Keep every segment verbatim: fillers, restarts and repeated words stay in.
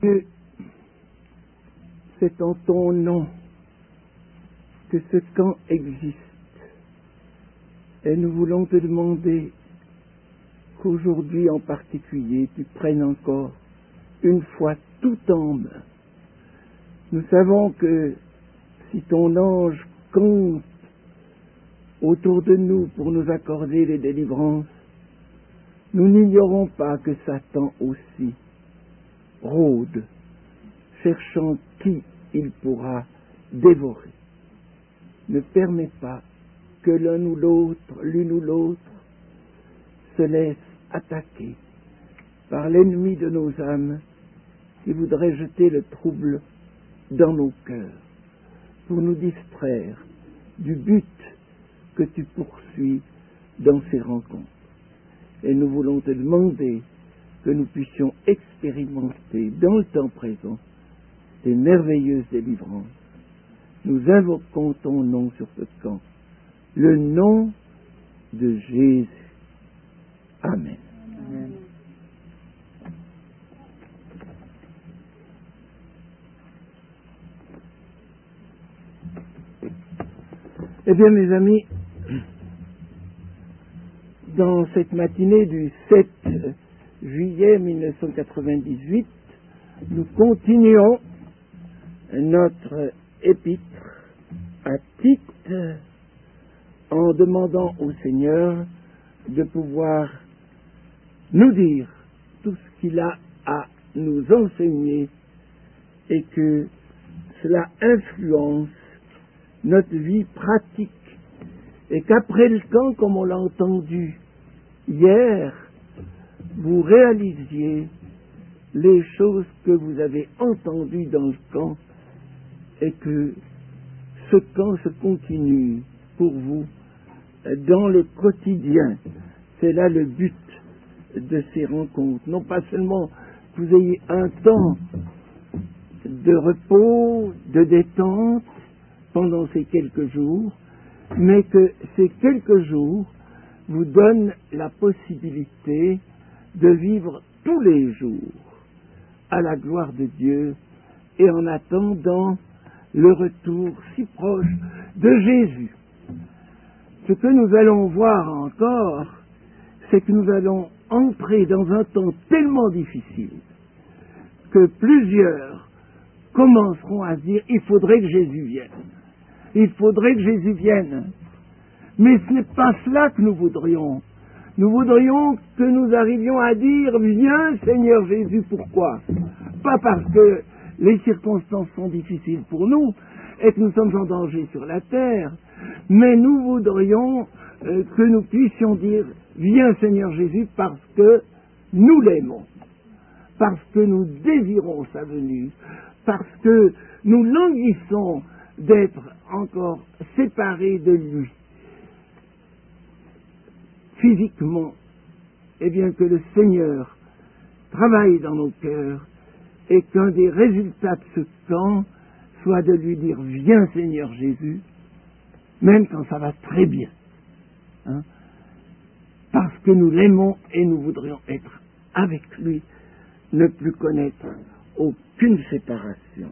Dieu, c'est en ton nom que ce camp existe. Et nous voulons te demander qu'aujourd'hui en particulier, tu prennes encore une fois tout en main. Nous savons que si ton ange compte autour de nous pour nous accorder les délivrances, nous n'ignorons pas que Satan aussi rôde, cherchant qui il pourra dévorer. Ne permets pas que l'un ou l'autre, l'une ou l'autre, se laisse attaquer par l'ennemi de nos âmes qui voudrait jeter le trouble dans nos cœurs pour nous distraire du but que tu poursuis dans ces rencontres. Et nous voulons te demander que nous puissions expérimenter dans le temps présent des merveilleuses délivrances. Nous invoquons ton nom sur ce camp, le nom de Jésus. Amen. Amen. Eh bien, mes amis, dans cette matinée du sept juillet mille neuf cent quatre-vingt-dix-huit, nous continuons notre épître à Tite en demandant au Seigneur de pouvoir nous dire tout ce qu'il a à nous enseigner et que cela influence notre vie pratique et qu'après le camp, comme on l'a entendu hier, vous réalisiez les choses que vous avez entendues dans le camp et que ce camp se continue pour vous dans le quotidien. C'est là le but de ces rencontres. Non pas seulement que vous ayez un temps de repos, de détente pendant ces quelques jours, mais que ces quelques jours vous donnent la possibilité de vivre tous les jours à la gloire de Dieu et en attendant le retour si proche de Jésus. Ce que nous allons voir encore, c'est que nous allons entrer dans un temps tellement difficile que plusieurs commenceront à se dire « il faudrait que Jésus vienne ». Il faudrait que Jésus vienne. Mais ce n'est pas cela que nous voudrions. Nous voudrions que nous arrivions à dire « Viens Seigneur Jésus ». Pourquoi ? Pas parce que les circonstances sont difficiles pour nous et que nous sommes en danger sur la terre, mais nous voudrions euh, que nous puissions dire « Viens Seigneur Jésus » parce que nous l'aimons, parce que nous désirons sa venue, parce que nous languissons d'être encore séparés de lui physiquement, et bien que le Seigneur travaille dans nos cœurs et qu'un des résultats de ce temps soit de lui dire « Viens Seigneur Jésus », même quand ça va très bien, hein, parce que nous l'aimons et nous voudrions être avec lui, ne plus connaître aucune séparation.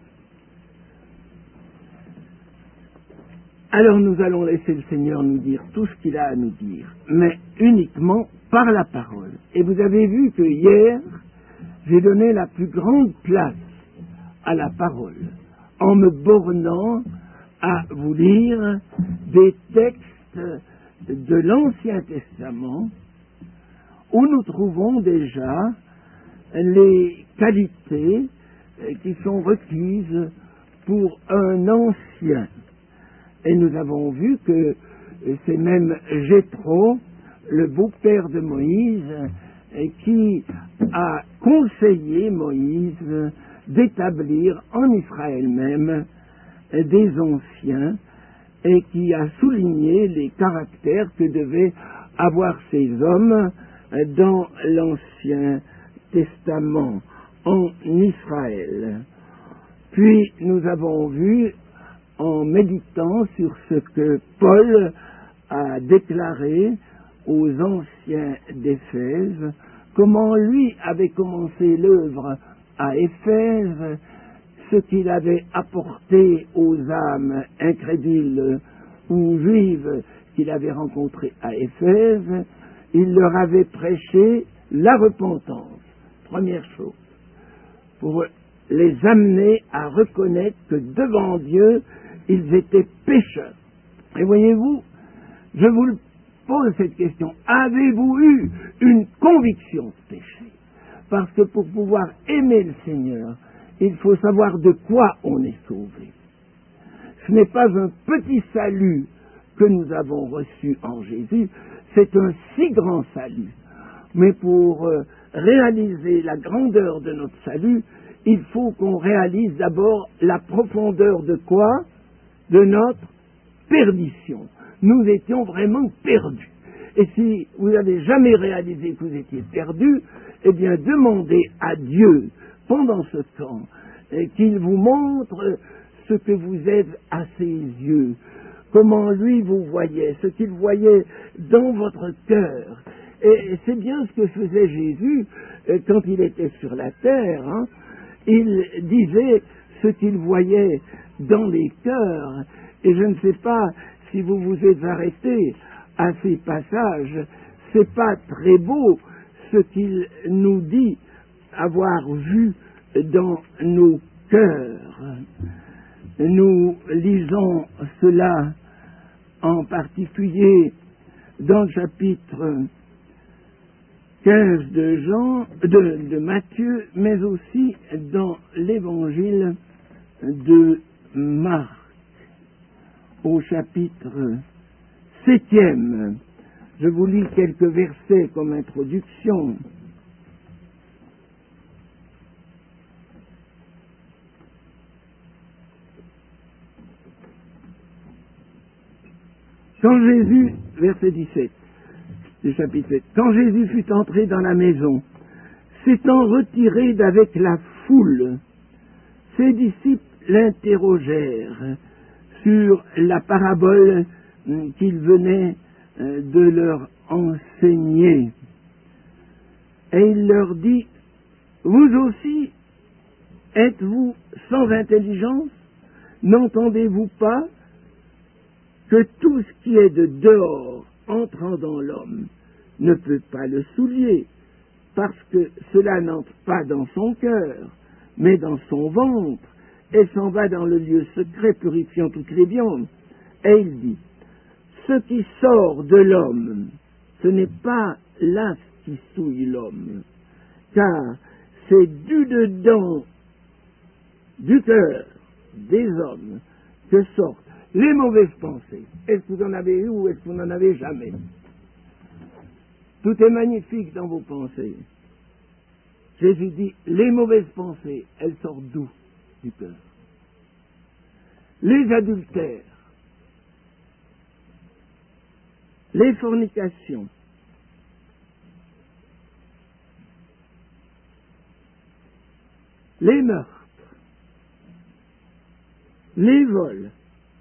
Alors nous allons laisser le Seigneur nous dire tout ce qu'il a à nous dire, mais uniquement par la parole. Et vous avez vu que hier, j'ai donné la plus grande place à la parole, en me bornant à vous lire des textes de l'Ancien Testament où nous trouvons déjà les qualités qui sont requises pour un ancien. Et nous avons vu que c'est même Jéthro, le beau-père de Moïse, qui a conseillé Moïse d'établir en Israël même des anciens et qui a souligné les caractères que devaient avoir ces hommes dans l'Ancien Testament, en Israël. Puis nous avons vu, en méditant sur ce que Paul a déclaré aux anciens d'Éphèse, comment lui avait commencé l'œuvre à Éphèse, ce qu'il avait apporté aux âmes incrédules ou juives qu'il avait rencontrées à Éphèse, il leur avait prêché la repentance, première chose, pour les amener à reconnaître que devant Dieu, ils étaient pécheurs. Et voyez-vous, je vous le pose cette question, avez-vous eu une conviction de péché? Parce que pour pouvoir aimer le Seigneur, il faut savoir de quoi on est sauvé. Ce n'est pas un petit salut que nous avons reçu en Jésus, c'est un si grand salut. Mais pour euh, réaliser la grandeur de notre salut, il faut qu'on réalise d'abord la profondeur de quoi? De notre perdition. Nous étions vraiment perdus. Et si vous n'avez jamais réalisé que vous étiez perdus, eh bien demandez à Dieu, pendant ce temps, qu'il vous montre ce que vous êtes à ses yeux, comment lui vous voyait, ce qu'il voyait dans votre cœur. Et c'est bien ce que faisait Jésus quand il était sur la terre. Hein. Il disait ce qu'il voyait dans les cœurs. Et je ne sais pas si vous vous êtes arrêté à ces passages, c'est pas très beau ce qu'il nous dit avoir vu dans nos cœurs. Nous lisons cela en particulier dans le chapitre quinze de Jean, de, de Matthieu, mais aussi dans l'évangile de Marc, au chapitre septième. Je vous lis quelques versets comme introduction. Quand Jésus, verset dix-sept, du chapitre sept, quand Jésus fut entré dans la maison, s'étant retiré d'avec la foule, ses disciples l'interrogèrent sur la parabole qu'il venait de leur enseigner. Et il leur dit, vous aussi, êtes-vous sans intelligence? N'entendez-vous pas que tout ce qui est de dehors entrant dans l'homme ne peut pas le souiller, parce que cela n'entre pas dans son cœur, mais dans son ventre, et s'en va dans le lieu secret, purifiant toutes les viandes. Et il dit, ce qui sort de l'homme, ce n'est pas là ce qui souille l'homme, car c'est du dedans du cœur des hommes que sortent les mauvaises pensées. Est-ce que vous en avez eu ou est-ce que vous n'en avez jamais? Tout est magnifique dans vos pensées. Jésus dit, les mauvaises pensées, elles sortent d'où? Du cœur. Les adultères, les fornications, les meurtres, les vols,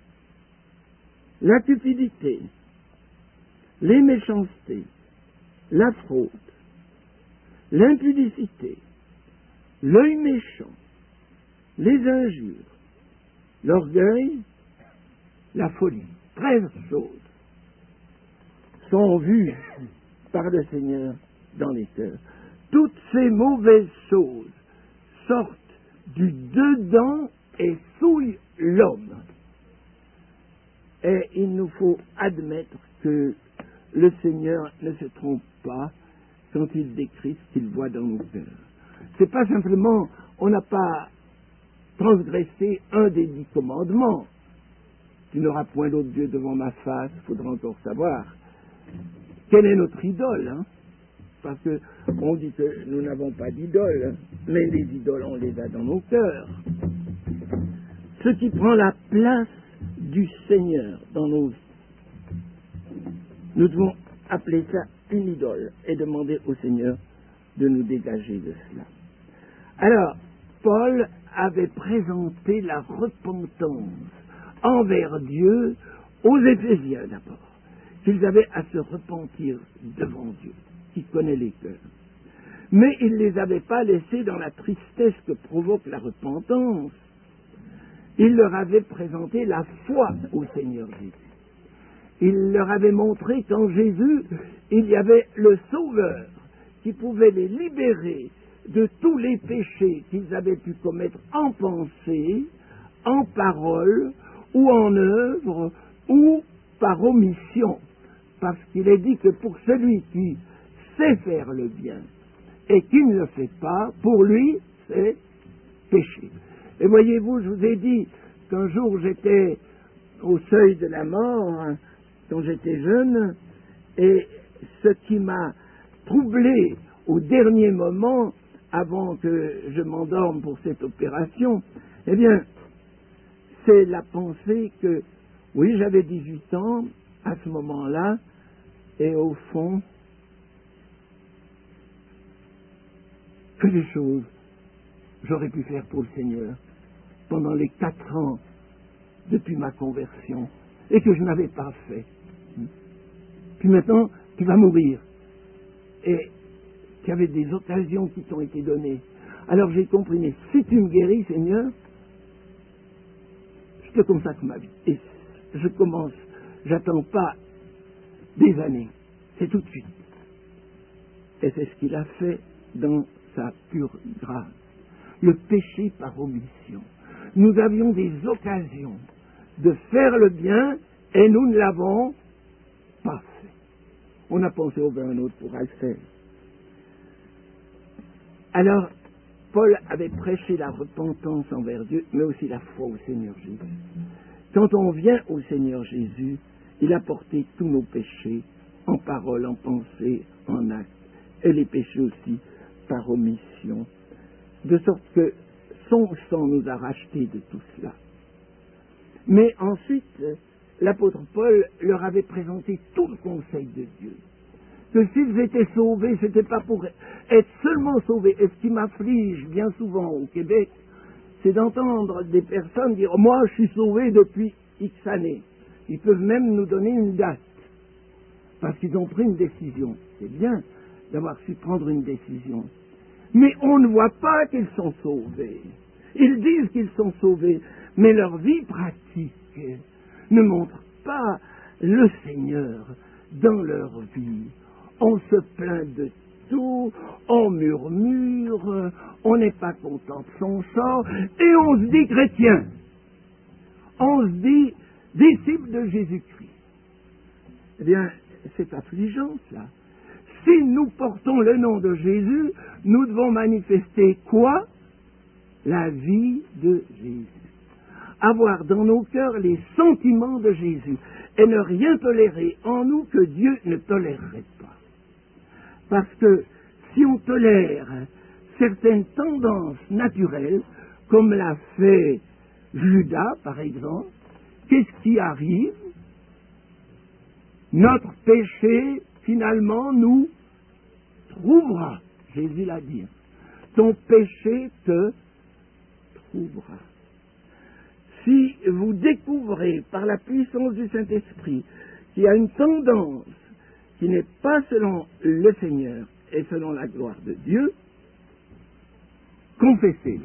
la cupidité, les méchancetés, la fraude, l'impudicité, l'œil méchant, les injures, l'orgueil, la folie. Treize choses sont vues par le Seigneur dans les cœurs. Toutes ces mauvaises choses sortent du dedans et souillent l'homme. Et il nous faut admettre que le Seigneur ne se trompe pas quand il décrit ce qu'il voit dans nos cœurs. C'est pas simplement, on n'a pas transgressé un des dix commandements. Tu n'auras point d'autre Dieu devant ma face, il faudra encore savoir. Quelle est notre idole, hein? Parce que on dit que nous n'avons pas d'idole, mais les idoles, on les a dans nos cœurs. Ce qui prend la place du Seigneur dans nos vies. Nous devons appeler ça une idole et demander au Seigneur de nous dégager de cela. Alors, Paul avait présenté la repentance envers Dieu aux Éphésiens d'abord, qu'ils avaient à se repentir devant Dieu, qui connaît les cœurs. mais il ne les avait pas laissés dans la tristesse que provoque la repentance. Il leur avait présenté la foi au Seigneur Jésus. Il leur avait montré qu'en Jésus, il y avait le Sauveur qui pouvait les libérer de tous les péchés qu'ils avaient pu commettre en pensée, en parole, ou en œuvre, ou par omission. Parce qu'il est dit que pour celui qui sait faire le bien et qui ne le fait pas, pour lui, c'est péché. Et voyez-vous, je vous ai dit qu'un jour j'étais au seuil de la mort, hein, quand j'étais jeune, et ce qui m'a troublé au dernier moment, avant que je m'endorme pour cette opération, eh bien, c'est la pensée que, oui, j'avais dix-huit ans à ce moment-là, et au fond, que de choses j'aurais pu faire pour le Seigneur pendant les quatre ans depuis ma conversion, et que je n'avais pas fait. Puis maintenant, tu vas mourir. Et qu'il y avait des occasions qui t'ont été données. Alors j'ai compris, mais si tu me guéris, Seigneur, je te consacre ma vie. Et je commence, j'attends pas des années, c'est tout de suite. Et c'est ce qu'il a fait dans sa pure grâce. Le péché par omission. Nous avions des occasions de faire le bien et nous ne l'avons pas fait. On a pensé au un autre pour le faire. Alors, Paul avait prêché la repentance envers Dieu, mais aussi la foi au Seigneur Jésus. Quand on vient au Seigneur Jésus, il a porté tous nos péchés, en parole, en pensée, en acte, et les péchés aussi par omission, de sorte que son sang nous a rachetés de tout cela. Mais ensuite, l'apôtre Paul leur avait présenté tout le conseil de Dieu. Que s'ils étaient sauvés, ce n'était pas pour être seulement sauvés. Et ce qui m'afflige bien souvent au Québec, c'est d'entendre des personnes dire « Moi, je suis sauvé depuis X années ». Ils peuvent même nous donner une date, parce qu'ils ont pris une décision. C'est bien d'avoir su prendre une décision. Mais on ne voit pas qu'ils sont sauvés. Ils disent qu'ils sont sauvés, mais leur vie pratique ne montre pas le Seigneur dans leur vie. On se plaint de tout, on murmure, on n'est pas content de son sort, et on se dit chrétien. On se dit disciple de Jésus-Christ. Eh bien, c'est affligeant, cela. Si nous portons le nom de Jésus, nous devons manifester quoi? La vie de Jésus. Avoir dans nos cœurs les sentiments de Jésus et ne rien tolérer en nous que Dieu ne tolérerait pas. Parce que si on tolère certaines tendances naturelles, comme l'a fait Judas, par exemple, qu'est-ce qui arrive? Notre péché, finalement, nous trouvera. Jésus l'a dit. Ton péché te trouvera. Si vous découvrez par la puissance du Saint-Esprit qu'il y a une tendance qui n'est pas selon le Seigneur et selon la gloire de Dieu, confessez-le.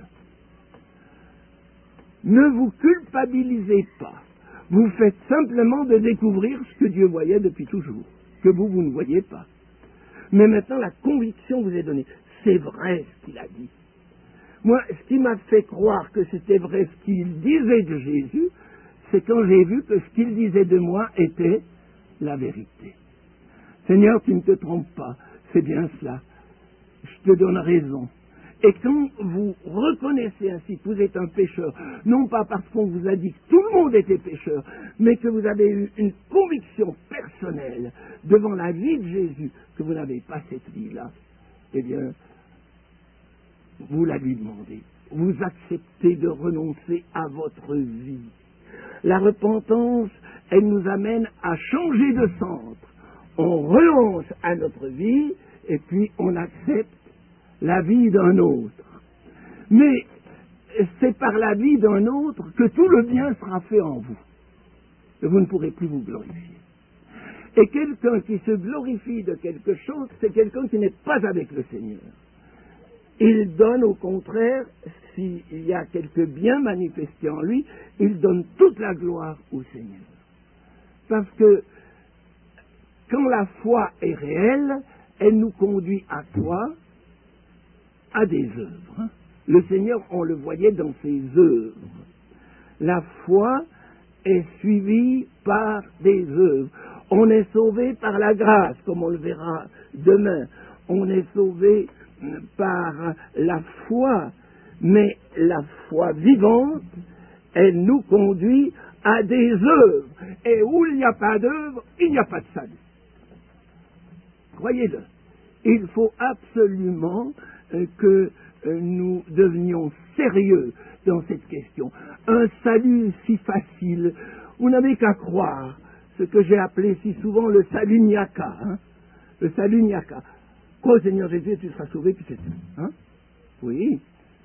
Ne vous culpabilisez pas. Vous faites simplement de découvrir ce que Dieu voyait depuis toujours, que vous, vous ne voyez pas. Mais maintenant, la conviction vous est donnée. C'est vrai ce qu'il a dit. Moi, ce qui m'a fait croire que c'était vrai ce qu'il disait de Jésus, c'est quand j'ai vu que ce qu'il disait de moi était la vérité. Seigneur, tu ne te trompes pas, c'est bien cela. Je te donne raison. Et quand vous reconnaissez ainsi que vous êtes un pécheur, non pas parce qu'on vous a dit que tout le monde était pécheur, mais que vous avez eu une conviction personnelle devant la vie de Jésus, que vous n'avez pas cette vie-là, eh bien, vous la lui demandez. Vous acceptez de renoncer à votre vie. La repentance, elle nous amène à changer de centre. On renonce à notre vie et puis on accepte la vie d'un autre. Mais c'est par la vie d'un autre que tout le bien sera fait en vous. Et vous ne pourrez plus vous glorifier. Et quelqu'un qui se glorifie de quelque chose, c'est quelqu'un qui n'est pas avec le Seigneur. il donne au contraire, s'il y a quelque bien manifesté en lui, il donne toute la gloire au Seigneur. Parce que quand la foi est réelle, elle nous conduit à quoi? À des œuvres. Le Seigneur, on le voyait dans ses œuvres. La foi est suivie par des œuvres. On est sauvé par la grâce, comme on le verra demain. On est sauvé par la foi, mais la foi vivante, elle nous conduit à des œuvres. Et où il n'y a pas d'œuvre, il n'y a pas de salut. Croyez-le. Il faut absolument euh, que euh, nous devenions sérieux dans cette question. Un salut si facile, vous n'avez qu'à croire ce que j'ai appelé si souvent le salut niaka. Hein? Le salut niaka. Crois au Seigneur Jésus et tu seras sauvé, puis c'est tout. Hein? Oui.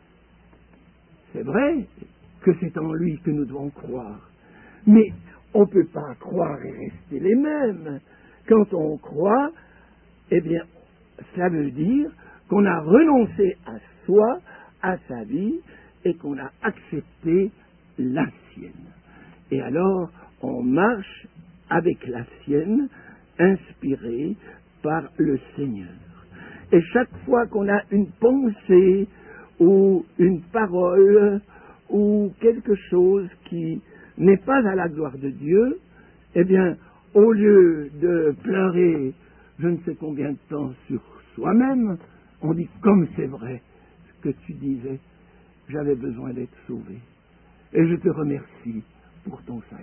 C'est vrai que c'est en lui que nous devons croire. Mais on ne peut pas croire et rester les mêmes. Quand on croit, eh bien, cela veut dire qu'on a renoncé à soi, à sa vie, et qu'on a accepté la sienne. Et alors, on marche avec la sienne, inspirée par le Seigneur. Et chaque fois qu'on a une pensée, ou une parole, ou quelque chose qui n'est pas à la gloire de Dieu, eh bien, au lieu de pleurer je ne sais combien de temps sur soi-même, on dit comme c'est vrai ce que tu disais, j'avais besoin d'être sauvé. Et je te remercie pour ton salut.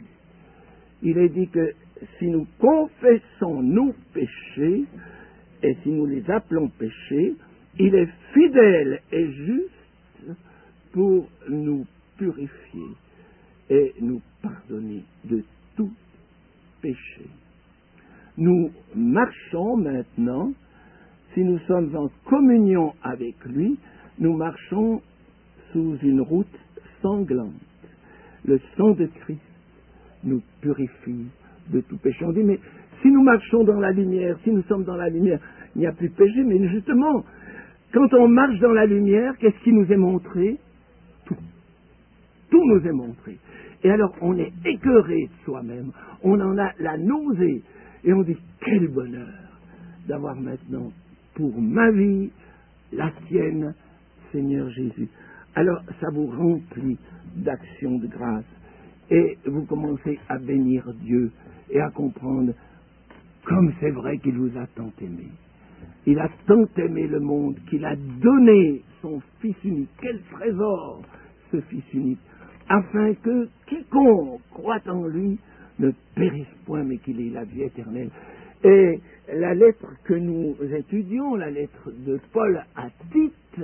Il est dit que si nous confessons nos péchés, et si nous les appelons péchés, il est fidèle et juste pour nous purifier et nous pardonner de tout péché. Nous marchons maintenant, si nous sommes en communion avec lui, nous marchons sous une route sanglante. Le sang de Christ nous purifie de tout péché. On dit, mais si nous marchons dans la lumière, si nous sommes dans la lumière, il n'y a plus de péché. Mais justement, quand on marche dans la lumière, qu'est-ce qui nous est montré? Tout. Tout nous est montré. Et alors, on est écœuré de soi-même. On en a la nausée. Et on dit, quel bonheur d'avoir maintenant pour ma vie la tienne, Seigneur Jésus. Alors, ça vous remplit d'actions de grâce. Et vous commencez à bénir Dieu et à comprendre comme c'est vrai qu'il vous a tant aimé. Il a tant aimé le monde qu'il a donné son Fils unique. Quel trésor, ce Fils unique, afin que quiconque croit en lui ne périsse point, mais qu'il ait la vie éternelle. Et la lettre que nous étudions, la lettre de Paul à Tite,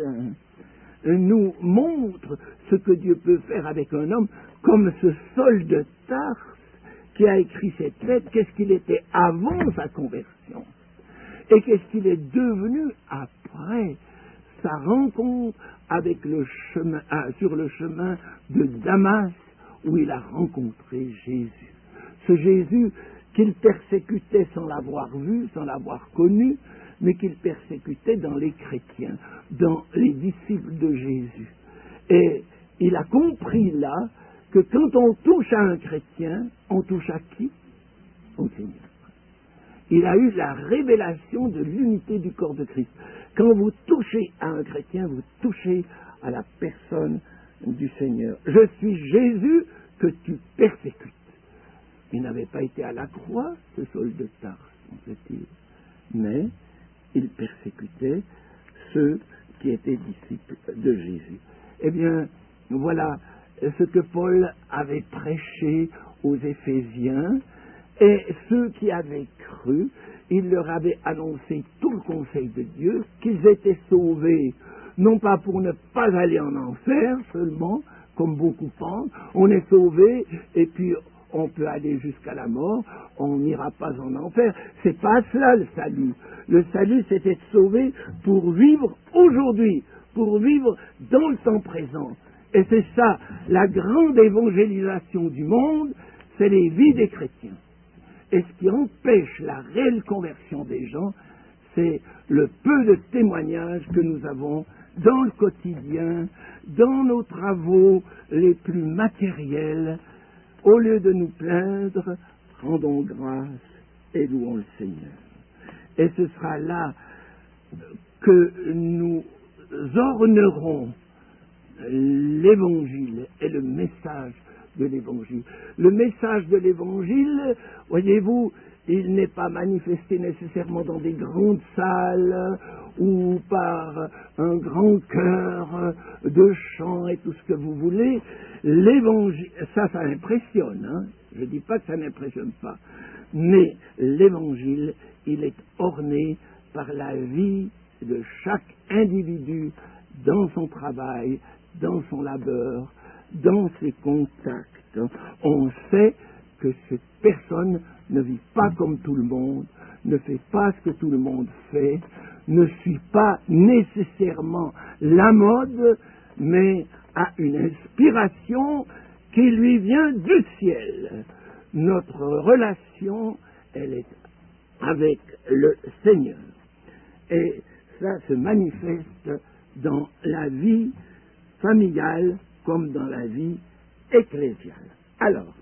nous montre ce que Dieu peut faire avec un homme, comme ce Saul de Tarse qui a écrit cette lettre, qu'est-ce qu'il était avant sa conversion, et qu'est-ce qu'il est devenu après sa rencontre avec le chemin, ah, sur le chemin de Damas, où il a rencontré Jésus. Ce Jésus qu'il persécutait sans l'avoir vu, sans l'avoir connu, mais qu'il persécutait dans les chrétiens, dans les disciples de Jésus. Et il a compris là que quand on touche à un chrétien, on touche à qui? Au Seigneur. Il a eu la révélation de l'unité du corps de Christ. Quand vous touchez à un chrétien, vous touchez à la personne du Seigneur. Je suis Jésus que tu persécutes. Il n'avait pas été à la croix, ce Saul de Tarse, semble-t-il, mais il persécutait ceux qui étaient disciples de Jésus. Eh bien, voilà ce que Paul avait prêché aux Éphésiens, et ceux qui avaient cru, il leur avait annoncé tout le conseil de Dieu, qu'ils étaient sauvés, non pas pour ne pas aller en enfer seulement, comme beaucoup pensent, on est sauvé, et puis on peut aller jusqu'à la mort, on n'ira pas en enfer. C'est pas cela le salut. Le salut, c'est être sauvé pour vivre aujourd'hui, pour vivre dans le temps présent. Et c'est ça, la grande évangélisation du monde, c'est les vies des chrétiens. Et ce qui empêche la réelle conversion des gens, c'est le peu de témoignages que nous avons dans le quotidien, dans nos travaux les plus matériels, au lieu de nous plaindre, rendons grâce et louons le Seigneur. Et ce sera là que nous ornerons l'Évangile et le message de l'Évangile. Le message de l'Évangile, voyez-vous, il n'est pas manifesté nécessairement dans des grandes salles ou par un grand chœur de chants et tout ce que vous voulez. L'Évangile, ça, ça impressionne, hein. Je ne dis pas que ça n'impressionne pas, mais l'Évangile, il est orné par la vie de chaque individu dans son travail, dans son labeur, dans ses contacts. On sait que cette personne ne vit pas comme tout le monde, ne fait pas ce que tout le monde fait, ne suit pas nécessairement la mode, mais a une inspiration qui lui vient du ciel. Notre relation, elle est avec le Seigneur. Et ça se manifeste dans la vie familiale comme dans la vie ecclésiale. Alors,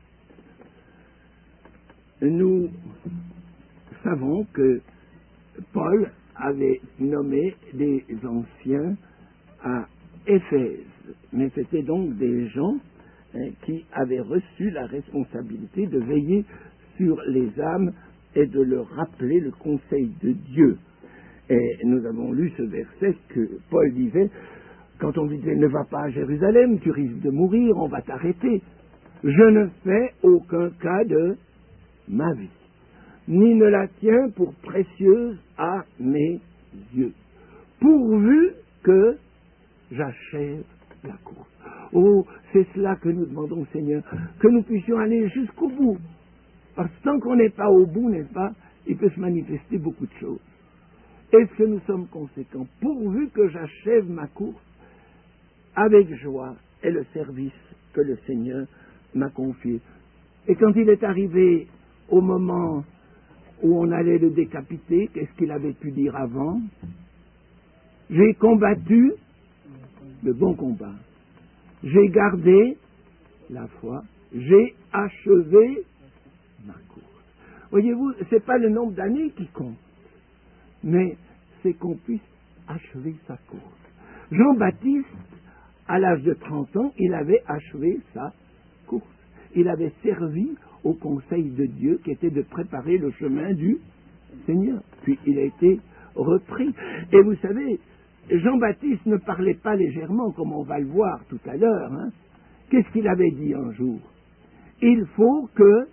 nous savons que Paul avait nommé des anciens à Éphèse, mais c'était donc des gens hein, qui avaient reçu la responsabilité de veiller sur les âmes et de leur rappeler le conseil de Dieu. Et nous avons lu ce verset que Paul disait, quand on lui disait « Ne va pas à Jérusalem, tu risques de mourir, on va t'arrêter. Je ne fais aucun cas de ma vie, ni ne la tiens pour précieuse à mes yeux, pourvu que j'achève la course. » Oh, c'est cela que nous demandons au Seigneur, que nous puissions aller jusqu'au bout. Parce que tant qu'on n'est pas au bout, n'est-ce pas, il peut se manifester beaucoup de choses. Est-ce que nous sommes conséquents? Pourvu que j'achève ma course avec joie et le service que le Seigneur m'a confié. Et quand il est arrivé au moment où on allait le décapiter, qu'est-ce qu'il avait pu dire avant? J'ai combattu le bon combat. J'ai gardé la foi. J'ai achevé ma course. Voyez-vous, ce n'est pas le nombre d'années qui compte, mais c'est qu'on puisse achever sa course. Jean-Baptiste, à l'âge de trente ans, il avait achevé sa course. Il avait servi au conseil de Dieu qui était de préparer le chemin du Seigneur. Puis il a été repris. Et vous savez, Jean-Baptiste ne parlait pas légèrement, comme on va le voir tout à l'heure. Hein. Qu'est-ce qu'il avait dit un jour? Il faut que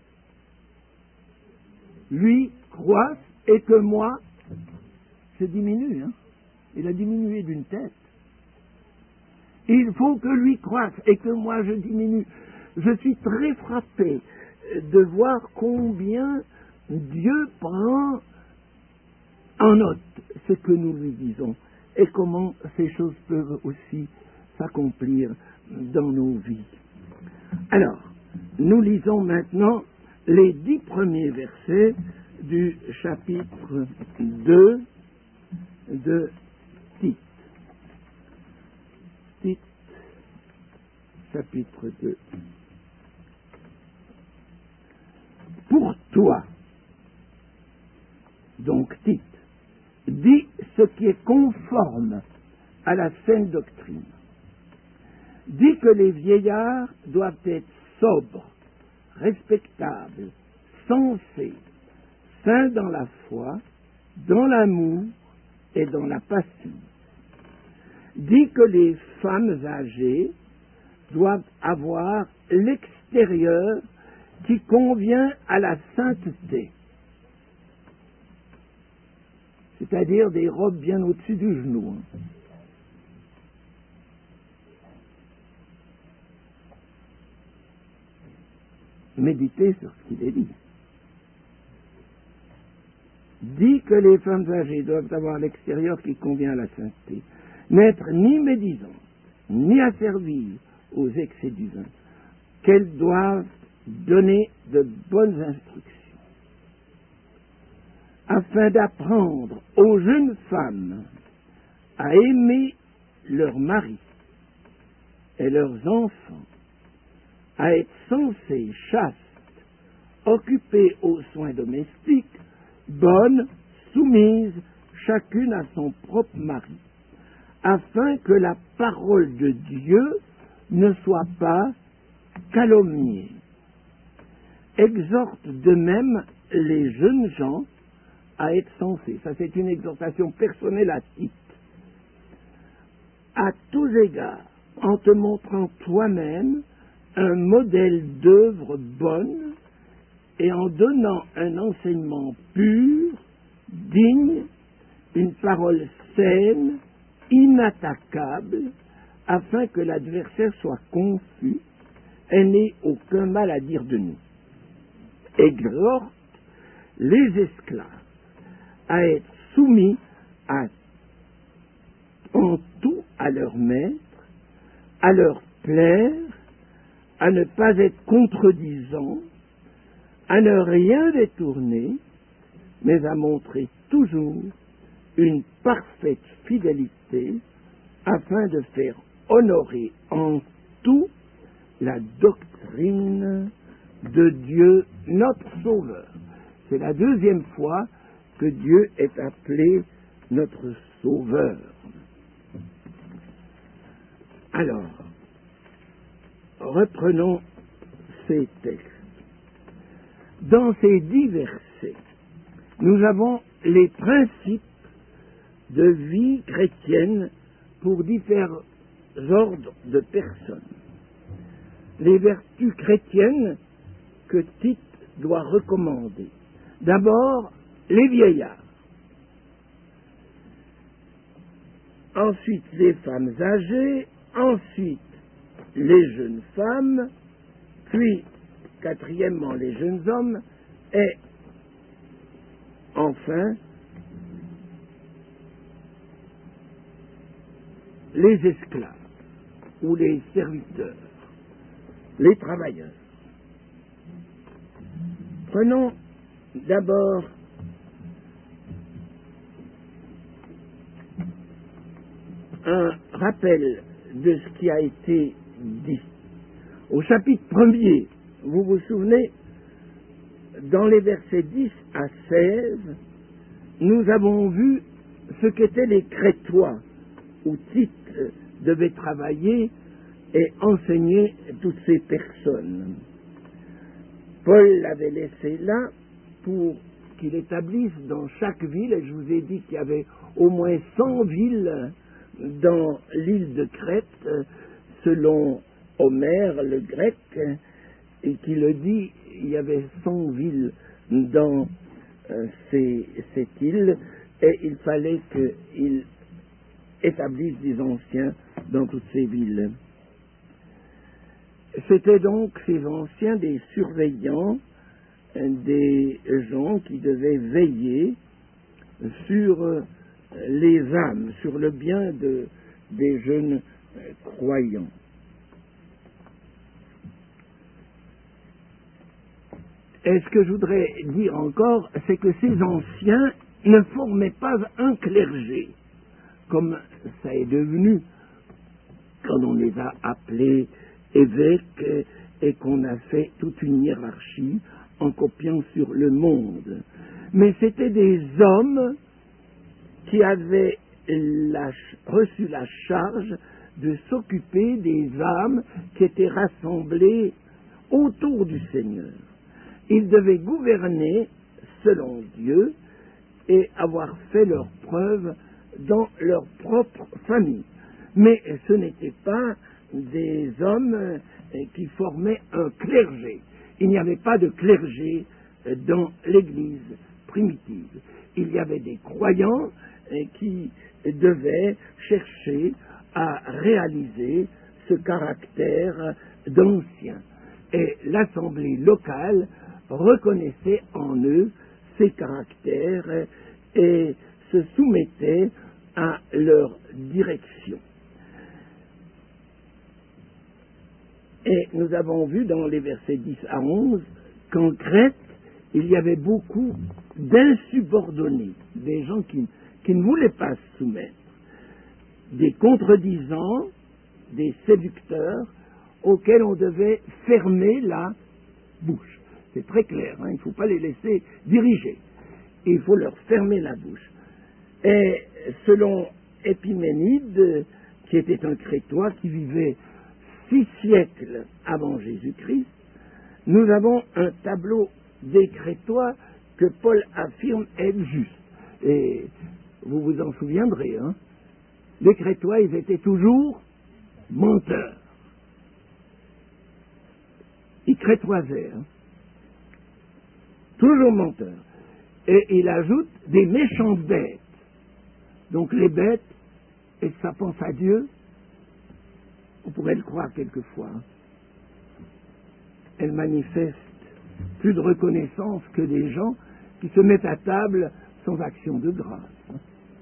lui croisse et que moi, je diminue. Hein. Il a diminué d'une tête. Il faut que lui croisse et que moi je diminue. Je suis très frappé de voir combien Dieu prend en note ce que nous lui disons et comment ces choses peuvent aussi s'accomplir dans nos vies. Alors, nous lisons maintenant les dix premiers versets du chapitre deux de Tite. Tite, chapitre deux. Pour toi, donc Tite, dis ce qui est conforme à la saine doctrine. Dis que les vieillards doivent être sobres, respectables, sensés, saints dans la foi, dans l'amour et dans la passion. Dis que les femmes âgées doivent avoir l'extérieur qui convient à la sainteté, c'est-à-dire des robes bien au-dessus du genou. Méditez sur ce qu'il est dit. Dit que les femmes âgées doivent avoir l'extérieur qui convient à la sainteté, n'être ni médisantes, ni asservies aux excès du vin, qu'elles doivent donner de bonnes instructions, afin d'apprendre aux jeunes femmes à aimer leurs maris et leurs enfants, à être sensées, chastes, occupées aux soins domestiques, bonnes, soumises, chacune à son propre mari, afin que la parole de Dieu ne soit pas calomniée. Exhorte de même les jeunes gens à être sensés. Ça, c'est une exhortation personnelle à Tite. À tous égards, en te montrant toi-même un modèle d'œuvre bonne et en donnant un enseignement pur, digne, une parole saine, inattaquable, afin que l'adversaire soit confus et n'ait aucun mal à dire de nous. Exhorte les esclaves à être soumis à, en tout à leur maître, à leur plaire, à ne pas être contredisants, à ne rien détourner, mais à montrer toujours une parfaite fidélité afin de faire honorer en tout la doctrine de Dieu notre Sauveur. C'est la deuxième fois que Dieu est appelé notre Sauveur. Alors, reprenons ces textes. Dans ces dix versets, nous avons les principes de vie chrétienne pour différents ordres de personnes. Les vertus chrétiennes que Tite doit recommander. D'abord, les vieillards. Ensuite, les femmes âgées. Ensuite, les jeunes femmes. Puis, quatrièmement, les jeunes hommes. Et, enfin, les esclaves ou les serviteurs, les travailleurs. Prenons d'abord un rappel de ce qui a été dit. Au chapitre premier, vous vous souvenez, dans les versets dix à seize, nous avons vu ce qu'étaient les Crétois, où Tite devait travailler et enseigner toutes ces personnes. Paul l'avait laissé là pour qu'il établisse dans chaque ville, et je vous ai dit qu'il y avait au moins cent villes dans l'île de Crète, selon Homère, le grec, et qui le dit, il y avait cent villes dans euh, ces, cette île, et il fallait qu'il établisse des anciens dans toutes ces villes. C'était donc ces anciens des surveillants, des gens qui devaient veiller sur les âmes, sur le bien de, des jeunes croyants. Et ce que je voudrais dire encore, c'est que ces anciens ne formaient pas un clergé, comme ça est devenu quand on les a appelés évêques et qu'on a fait toute une hiérarchie en copiant sur le monde. Mais c'était des hommes qui avaient la, reçu la charge de s'occuper des âmes qui étaient rassemblées autour du Seigneur. Ils devaient gouverner selon Dieu et avoir fait leurs preuves dans leur propre famille. Mais ce n'étaient pas des hommes qui formaient un clergé. Il n'y avait pas de clergé dans l'Église primitive. Il y avait des croyants qui devaient chercher à réaliser ce caractère d'ancien. Et l'Assemblée locale reconnaissait en eux ces caractères et se soumettait à leur direction. Et nous avons vu dans les versets dix à onze qu'en Crète, il y avait beaucoup d'insubordonnés, des gens qui, qui ne voulaient pas se soumettre. des contredisants, des séducteurs, auxquels on devait fermer la bouche. C'est très clair, hein, il ne faut pas les laisser diriger. Il faut leur fermer la bouche. Et selon Épiménide, qui était un Crétois qui vivait six siècles avant Jésus-Christ, nous avons un tableau des Crétois que Paul affirme être juste. Et vous vous en souviendrez, hein, les Crétois, ils étaient toujours menteurs. Ils crétoisaient, hein, toujours menteurs. Et il ajoute des méchantes bêtes. Donc les bêtes, et que ça pense à Dieu, on pourrait le croire quelquefois, hein, elles manifestent plus de reconnaissance que des gens qui se mettent à table sans action de grâce. Hein.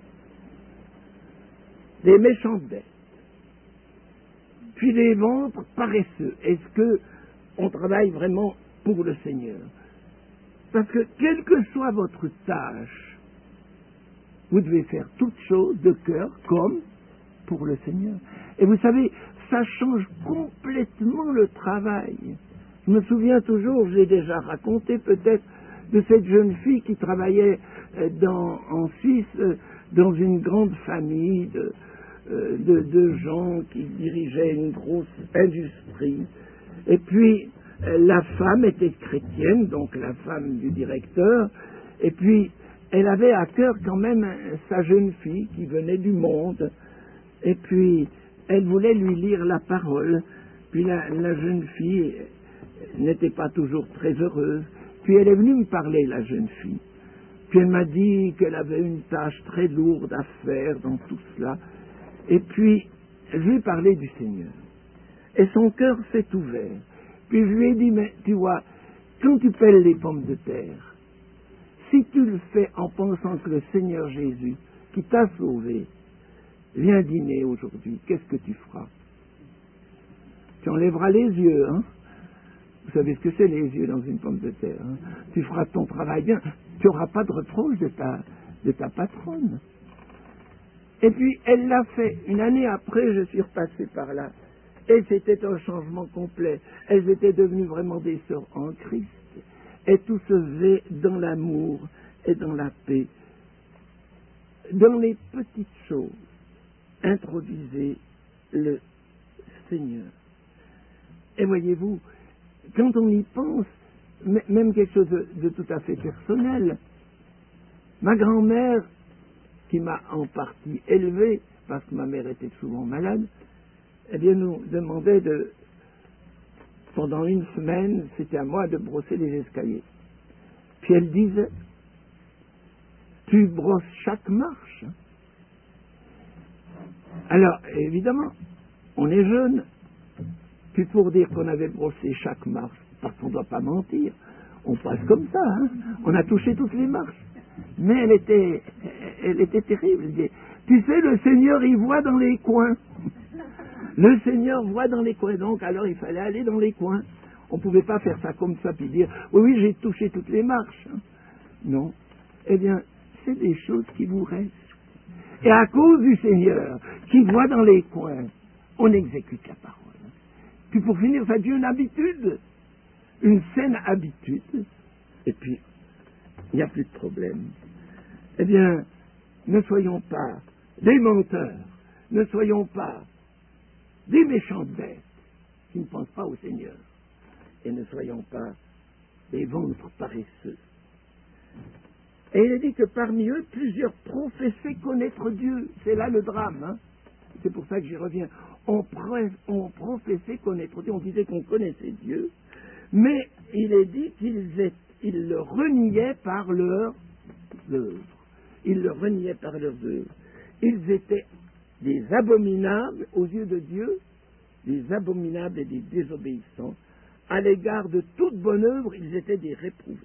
Des méchantes bêtes. Puis des ventres paresseux. Est-ce que on travaille vraiment pour le Seigneur? Parce que quelle que soit votre tâche, vous devez faire toutes choses de cœur comme pour le Seigneur. Et vous savez, ça change complètement le travail. Je me souviens toujours, j'ai déjà raconté peut-être, de cette jeune fille qui travaillait dans, en Suisse dans une grande famille de, de, de gens qui dirigeaient une grosse industrie. Et puis, la femme était chrétienne, donc la femme du directeur, et puis elle avait à cœur quand même sa jeune fille qui venait du monde, et puis elle voulait lui lire la parole, puis la, la jeune fille n'était pas toujours très heureuse, puis elle est venue me parler, la jeune fille, puis elle m'a dit qu'elle avait une tâche très lourde à faire dans tout cela, et puis je lui ai parlé du Seigneur, et son cœur s'est ouvert. Puis je lui ai dit, mais tu vois, quand tu pèles les pommes de terre, si tu le fais en pensant que le Seigneur Jésus, qui t'a sauvé, vient dîner aujourd'hui, qu'est-ce que tu feras? Tu enlèveras les yeux, hein? Vous savez ce que c'est les yeux dans une pomme de terre, hein? Tu feras ton travail bien, tu n'auras pas de reproche de ta, de ta patronne. Et puis elle l'a fait. Une année après, je suis repassé par là. Et c'était un changement complet. Elles étaient devenues vraiment des sœurs en Christ. Et tout se faisait dans l'amour et dans la paix. Dans les petites choses, introduisez le Seigneur. Et voyez-vous, quand on y pense, même quelque chose de, de tout à fait personnel, ma grand-mère, qui m'a en partie élevé, parce que ma mère était souvent malade, eh bien, nous demandait de, pendant une semaine, c'était à moi de brosser les escaliers. Puis elle disait, tu brosses chaque marche. Alors, évidemment, on est jeune. Puis pour dire qu'on avait brossé chaque marche, parce qu'on ne doit pas mentir, on passe comme ça, hein. On a touché toutes les marches. Mais elle était, elle était terrible. Elle disait, tu sais, le Seigneur, il voit dans les coins. Le Seigneur voit dans les coins, donc alors il fallait aller dans les coins. On ne pouvait pas faire ça comme ça, puis dire, oui, oui, j'ai touché toutes les marches. Non. Eh bien, c'est des choses qui vous restent. Et à cause du Seigneur, qui voit dans les coins, on exécute la parole. Puis pour finir, ça devient une habitude, une saine habitude, et puis, il n'y a plus de problème. Eh bien, ne soyons pas des menteurs, ne soyons pas des méchantes bêtes qui ne pensent pas au Seigneur, et ne soyons pas des ventres paresseux. Et il est dit que parmi eux, plusieurs professaient connaître Dieu. C'est là le drame, hein. C'est pour ça que j'y reviens. On, on professait connaître Dieu, on disait qu'on connaissait Dieu, mais il est dit qu'ils ils le reniaient par leurs œuvres. Ils le reniaient par leurs œuvres. Ils étaient des abominables aux yeux de Dieu, des abominables et des désobéissants. À l'égard de toute bonne œuvre, ils étaient des réprouvés.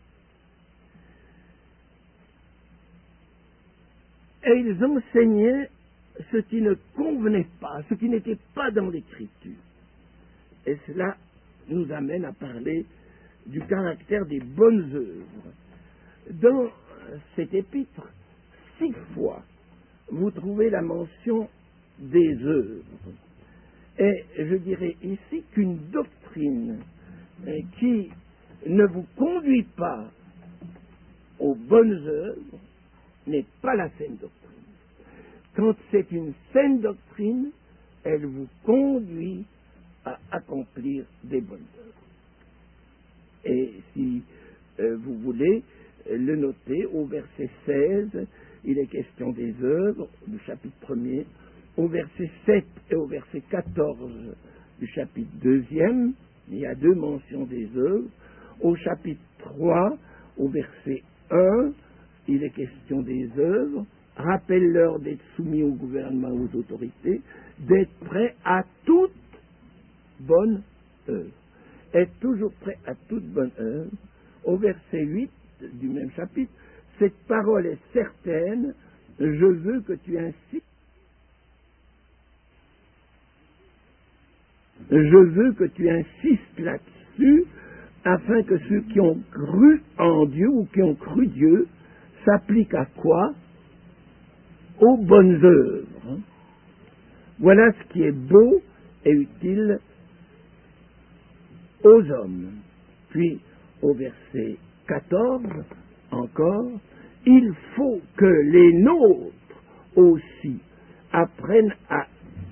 Et ils enseignaient ce qui ne convenait pas, ce qui n'était pas dans l'Écriture. Et cela nous amène à parler du caractère des bonnes œuvres. Dans cet épître, six fois, vous trouvez la mention des œuvres. Et je dirais ici qu'une doctrine qui ne vous conduit pas aux bonnes œuvres n'est pas la saine doctrine. Quand c'est une saine doctrine, elle vous conduit à accomplir des bonnes œuvres. Et si euh, vous voulez le noter, au verset seize, il est question des œuvres du chapitre premier. Au verset sept et au verset quatorze du chapitre deuxième, il y a deux mentions des œuvres. Au chapitre trois, au verset un, il est question des œuvres. Rappelle-leur d'être soumis au gouvernement, aux autorités, d'être prêts à toute bonne œuvre. Être toujours prêt à toute bonne œuvre. Au verset huit du même chapitre, cette parole est certaine, je veux que tu insistes. Je veux que tu insistes là-dessus, afin que ceux qui ont cru en Dieu ou qui ont cru Dieu s'appliquent à quoi? Aux bonnes œuvres. Voilà ce qui est beau et utile aux hommes. Puis, au verset quatorze, encore, il faut que les nôtres aussi apprennent à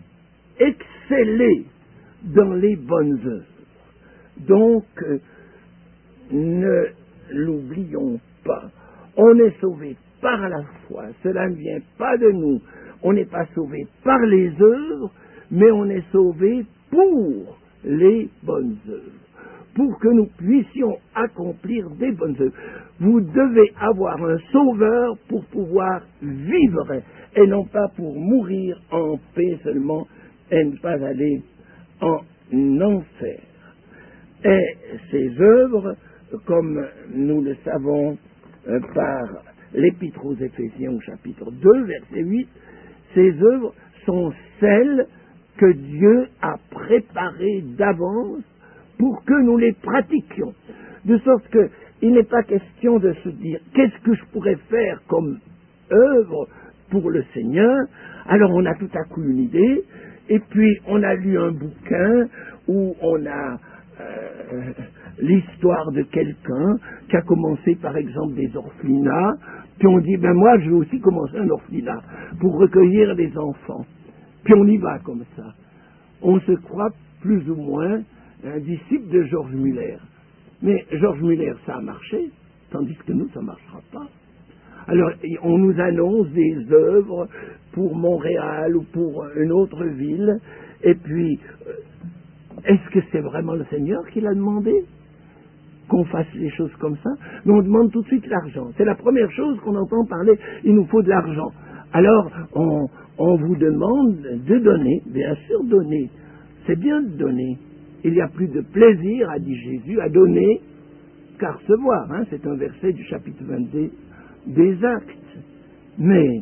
exceller dans les bonnes œuvres. Donc, euh, ne l'oublions pas. On est sauvé par la foi. Cela ne vient pas de nous. On n'est pas sauvé par les œuvres, mais on est sauvé pour les bonnes œuvres, pour que nous puissions accomplir des bonnes œuvres. Vous devez avoir un sauveur pour pouvoir vivre, et non pas pour mourir en paix seulement, et ne pas aller en enfer. Et ces œuvres, comme nous le savons euh, par l'Épître aux Éphésiens au chapitre deux, verset huit, ces œuvres sont celles que Dieu a préparées d'avance pour que nous les pratiquions. De sorte qu'il n'est pas question de se dire qu'est-ce que je pourrais faire comme œuvre pour le Seigneur. Alors on a tout à coup une idée, et puis on a lu un bouquin où on a euh, l'histoire de quelqu'un qui a commencé par exemple des orphelinats, puis on dit ben moi je vais aussi commencer un orphelinat pour recueillir des enfants. Puis on y va comme ça. On se croit plus ou moins un disciple de George Muller. Mais George Muller, ça a marché, tandis que nous, ça ne marchera pas. Alors, on nous annonce des œuvres pour Montréal ou pour une autre ville, et puis, est-ce que c'est vraiment le Seigneur qui l'a demandé qu'on fasse les choses comme ça? Mais on demande tout de suite l'argent. C'est la première chose qu'on entend parler, il nous faut de l'argent. Alors, on, on vous demande de donner, bien sûr donner. C'est bien de donner. Il y a plus de plaisir, a dit Jésus, à donner qu'à recevoir. Hein, c'est un verset du chapitre vingt-deux des Actes. Mais,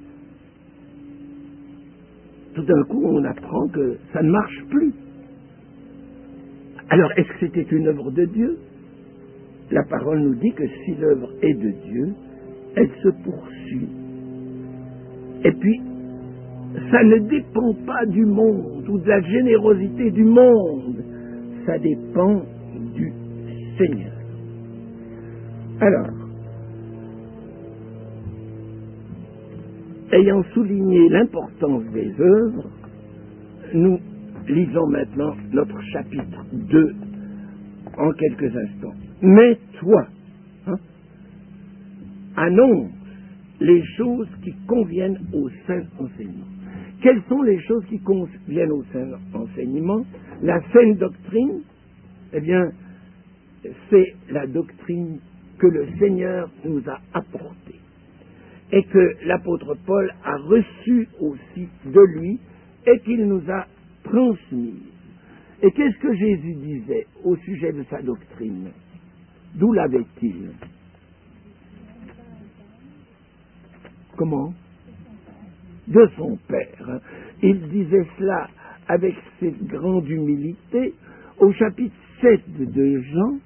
tout d'un coup, on apprend que ça ne marche plus. Alors, est-ce que c'était une œuvre de Dieu? La parole nous dit que si l'œuvre est de Dieu, elle se poursuit. Et puis, ça ne dépend pas du monde ou de la générosité du monde. Ça dépend du Seigneur. Alors, ayant souligné l'importance des œuvres, nous lisons maintenant notre chapitre deux en quelques instants. Mais toi, hein, annonce les choses qui conviennent au saint enseignement. Quelles sont les choses qui conviennent au saint enseignement? La saine doctrine, eh bien, c'est la doctrine que le Seigneur nous a apportée et que l'apôtre Paul a reçue aussi de lui et qu'il nous a transmise. Et qu'est-ce que Jésus disait au sujet de sa doctrine? D'où l'avait-il? Comment? De son Père. Il disait cela avec cette grande humilité au chapitre sept de Jean.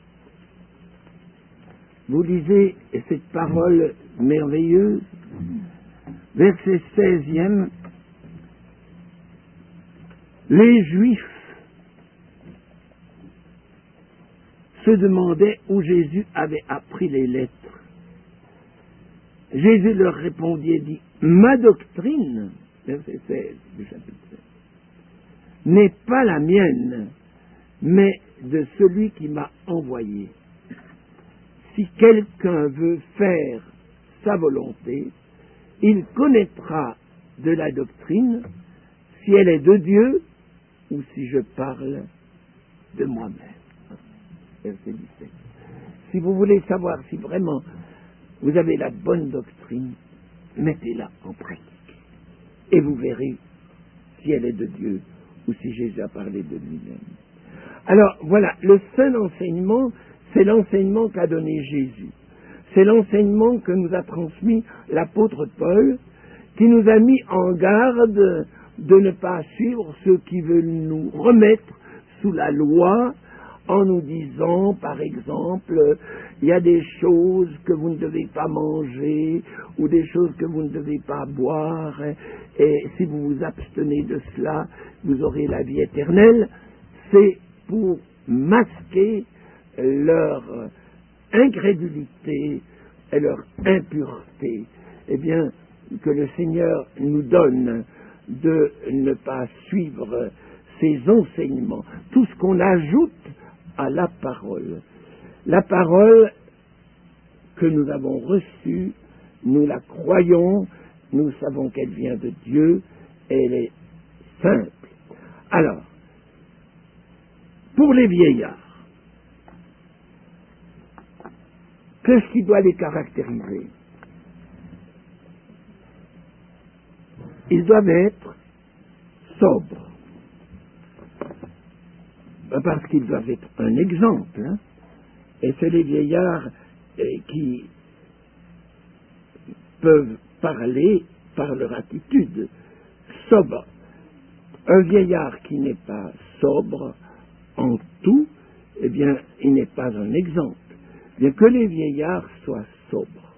Vous lisez cette parole merveilleuse, verset seizième, Les Juifs se demandaient où Jésus avait appris les lettres. Jésus leur répondit et dit, ma doctrine, verset seize du chapitre sept, n'est pas la mienne, mais de celui qui m'a envoyé. Si quelqu'un veut faire sa volonté, il connaîtra de la doctrine si elle est de Dieu ou si je parle de moi-même. Verset dix-sept. Si vous voulez savoir si vraiment vous avez la bonne doctrine, mettez-la en pratique. Et vous verrez si elle est de Dieu ou si Jésus a parlé de lui-même. Alors voilà, le seul enseignement, c'est l'enseignement qu'a donné Jésus. C'est l'enseignement que nous a transmis l'apôtre Paul, qui nous a mis en garde de ne pas suivre ceux qui veulent nous remettre sous la loi en nous disant, par exemple, il y a des choses que vous ne devez pas manger ou des choses que vous ne devez pas boire, et si vous vous abstenez de cela, vous aurez la vie éternelle. C'est pour masquer leur incrédulité et leur impureté. Eh bien, que le Seigneur nous donne de ne pas suivre ces enseignements, tout ce qu'on ajoute à la parole. La parole que nous avons reçue, nous la croyons, nous savons qu'elle vient de Dieu, elle est simple. Alors, pour les vieillards, qu'est-ce qui doit les caractériser? Ils doivent être sobres, parce qu'ils doivent être un exemple, hein? Et c'est les vieillards eh, qui peuvent parler par leur attitude sobre. Un vieillard qui n'est pas sobre en tout, eh bien, il n'est pas un exemple. Bien que les vieillards soient sobres.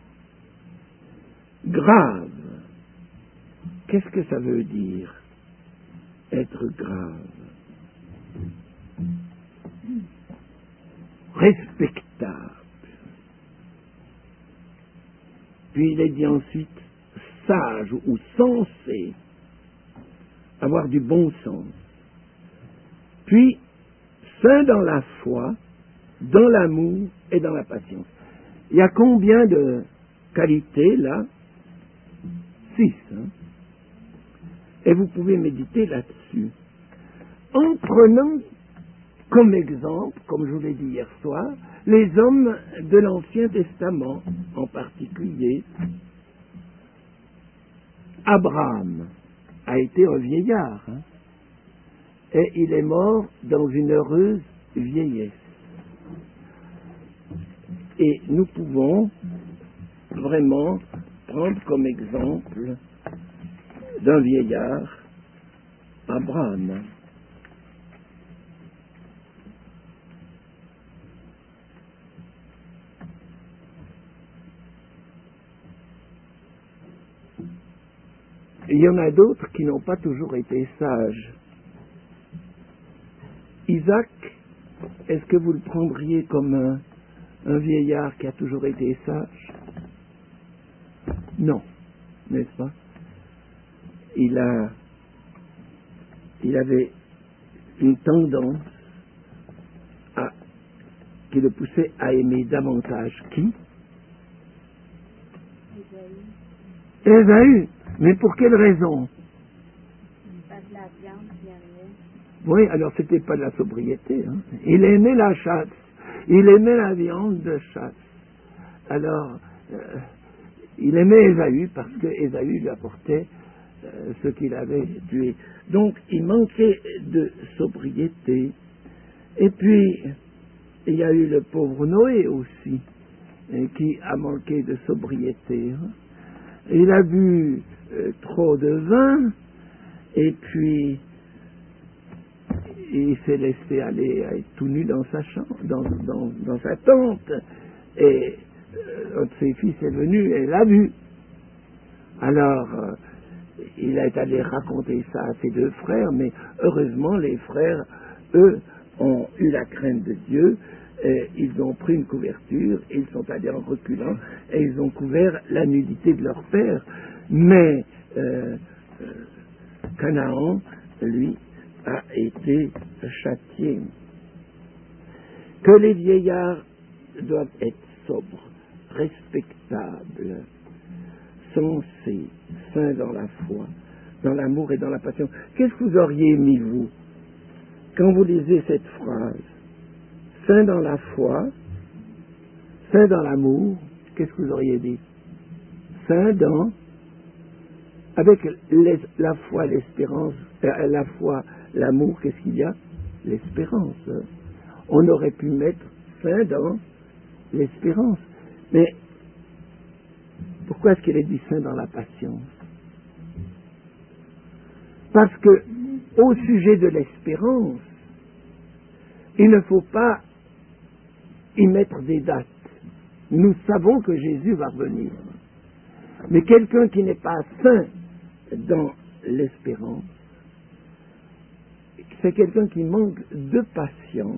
Grave. Qu'est-ce que ça veut dire, être grave? Respectable. Puis il est dit ensuite sage ou sensé, avoir du bon sens. Puis saint dans la foi, dans l'amour et dans la patience. Il y a combien de qualités là? Six. Hein? Et vous pouvez méditer là-dessus. En prenant comme exemple, comme je vous l'ai dit hier soir, les hommes de l'Ancien Testament, en particulier, Abraham a été un vieillard, hein, et il est mort dans une heureuse vieillesse. Et nous pouvons vraiment prendre comme exemple d'un vieillard Abraham. Il y en a d'autres qui n'ont pas toujours été sages. Isaac, est-ce que vous le prendriez comme un, un vieillard qui a toujours été sage? Non, n'est-ce pas? Il a, il avait une tendance à, qui le poussait à aimer davantage qui? Ésaü. Ésaü. Mais pour quelle raison? Pas de la viande, il y avait. Oui, alors c'était pas de la sobriété. Hein. Il aimait la chasse. Il aimait la viande de chasse. Alors, euh, il aimait Ésaü parce que Ésaü lui apportait euh, ce qu'il avait tué. Donc, il manquait de sobriété. Et puis, il y a eu le pauvre Noé aussi, euh, qui a manqué de sobriété. Hein. Il a bu euh, trop de vin, et puis il s'est laissé aller à être tout nu dans sa chambre, dans, dans, dans sa tente, et euh, un de ses fils est venu et l'a vu. Alors, euh, il est allé raconter ça à ses deux frères, mais heureusement, les frères, eux, ont eu la crainte de Dieu, et ils ont pris une couverture, ils sont allés en reculant, et ils ont couvert la nudité de leur père. Mais euh, euh, Canaan, lui, a été châtié. Que les vieillards doivent être sobres, respectables, sensés, saints dans la foi, dans l'amour et dans la passion. Qu'est-ce que vous auriez mis, vous, quand vous lisez cette phrase? Saint dans la foi, saint dans l'amour, qu'est-ce que vous auriez dit? Saint dans, avec les, la foi, l'espérance, euh, la foi, l'amour, qu'est-ce qu'il y a? L'espérance. Hein? On aurait pu mettre saint dans l'espérance. Mais pourquoi est-ce qu'il est dit saint dans la patience? Parce que, au sujet de l'espérance, il ne faut pas y mettre des dates. Nous savons que Jésus va revenir. Mais quelqu'un qui n'est pas saint dans l'espérance, c'est quelqu'un qui manque de patience.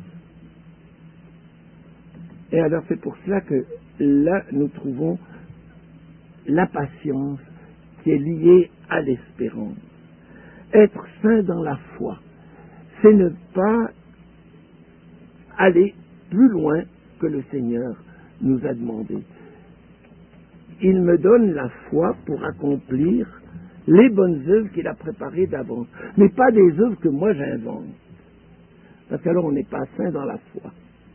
Et alors c'est pour cela que là nous trouvons la patience qui est liée à l'espérance. Être saint dans la foi, c'est ne pas aller plus loin que le Seigneur nous a demandé. Il me donne la foi pour accomplir les bonnes œuvres qu'il a préparées d'avance, mais pas des œuvres que moi j'invente. Parce qu'alors on n'est pas saint dans la foi.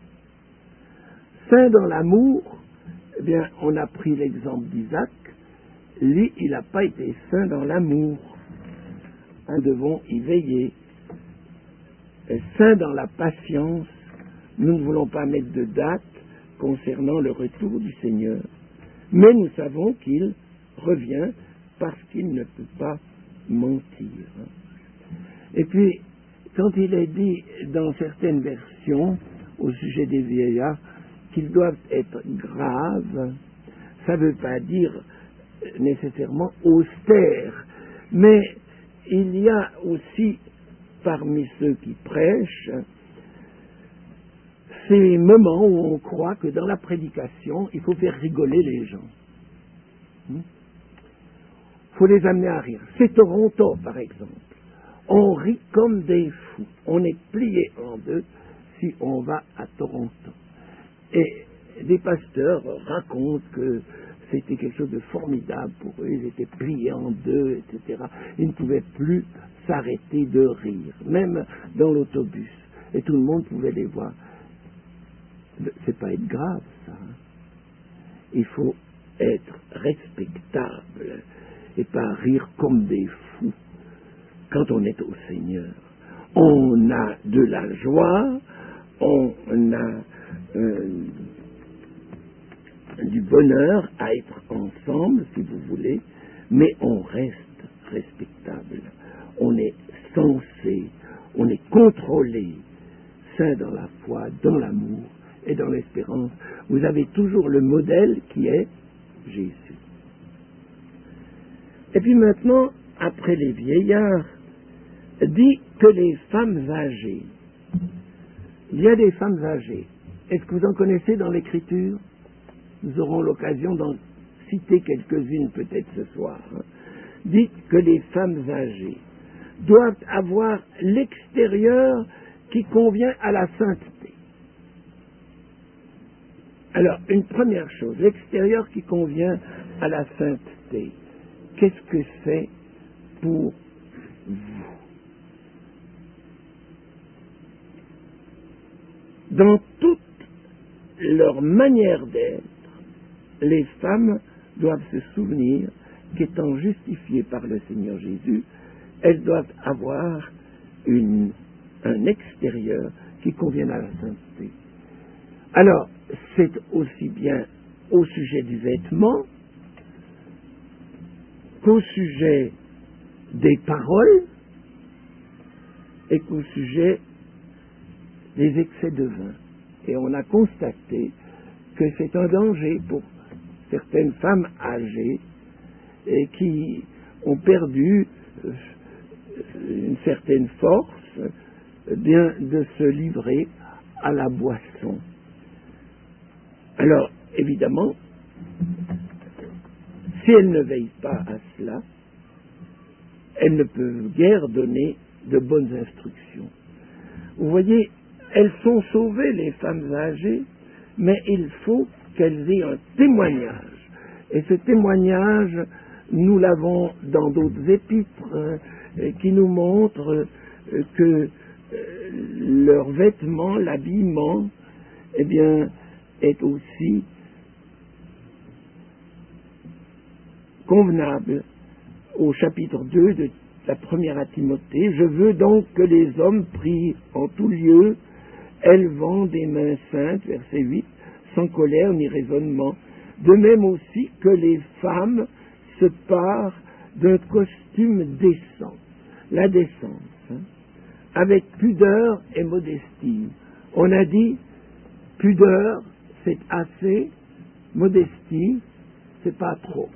Saint dans l'amour, eh bien, on a pris l'exemple d'Isaac. Lui, il n'a pas été saint dans l'amour. Nous devons y veiller. Et saint dans la patience, nous ne voulons pas mettre de date concernant le retour du Seigneur. Mais nous savons qu'il revient parce qu'il ne peut pas mentir. Et puis, quand il est dit dans certaines versions, au sujet des vieillards, qu'ils doivent être graves, ça ne veut pas dire nécessairement austères, mais il y a aussi parmi ceux qui prêchent ces moments où on croit que dans la prédication, il faut faire rigoler les gens. Il faut les amener à rire. C'est Toronto, par exemple. On rit comme des fous. On est plié en deux si on va à Toronto. Et des pasteurs racontent que c'était quelque chose de formidable pour eux. Ils étaient pliés en deux, et cetera. Ils ne pouvaient plus s'arrêter de rire, même dans l'autobus. Et tout le monde pouvait les voir. C'est pas être grave, ça. Il faut être respectable et pas rire comme des fous quand on est au Seigneur. On a de la joie, on a euh, du bonheur à être ensemble, si vous voulez, mais on reste respectable. On est sensé, on est contrôlé, saint dans la foi, dans l'amour et dans l'espérance. Vous avez toujours le modèle qui est Jésus. Et puis maintenant, après les vieillards, dit que les femmes âgées. Il y a des femmes âgées. Est-ce que vous en connaissez dans l'Écriture? Nous aurons l'occasion d'en citer quelques-unes peut-être ce soir. Hein. Dit que les femmes âgées doivent avoir l'extérieur qui convient à la sainteté. Alors, une première chose, l'extérieur qui convient à la sainteté. Qu'est-ce que c'est pour vous? Dans toute leur manière d'être, les femmes doivent se souvenir qu'étant justifiées par le Seigneur Jésus, elles doivent avoir une, un extérieur qui convienne à la sainteté. Alors, c'est aussi bien au sujet du vêtement qu'au sujet des paroles et qu'au sujet des excès de vin. Et on a constaté que c'est un danger pour certaines femmes âgées et qui ont perdu euh, une certaine force, euh, bien de se livrer à la boisson. Alors, évidemment, si elles ne veillent pas à cela, elles ne peuvent guère donner de bonnes instructions. Vous voyez, elles sont sauvées, les femmes âgées, mais il faut qu'elles aient un témoignage. Et ce témoignage, nous l'avons dans d'autres épîtres, hein, qui nous montrent euh, que euh, leur vêtement, l'habillement, eh bien, est aussi convenable. Au chapitre deux de la première à Timothée, je veux donc que les hommes prient en tout lieu, élevant des mains saintes, verset huit, sans colère ni raisonnement. De même aussi que les femmes se parent d'un costume décent, la décence, hein, avec pudeur et modestie. On a dit, pudeur, c'est assez, modestie, c'est pas trop.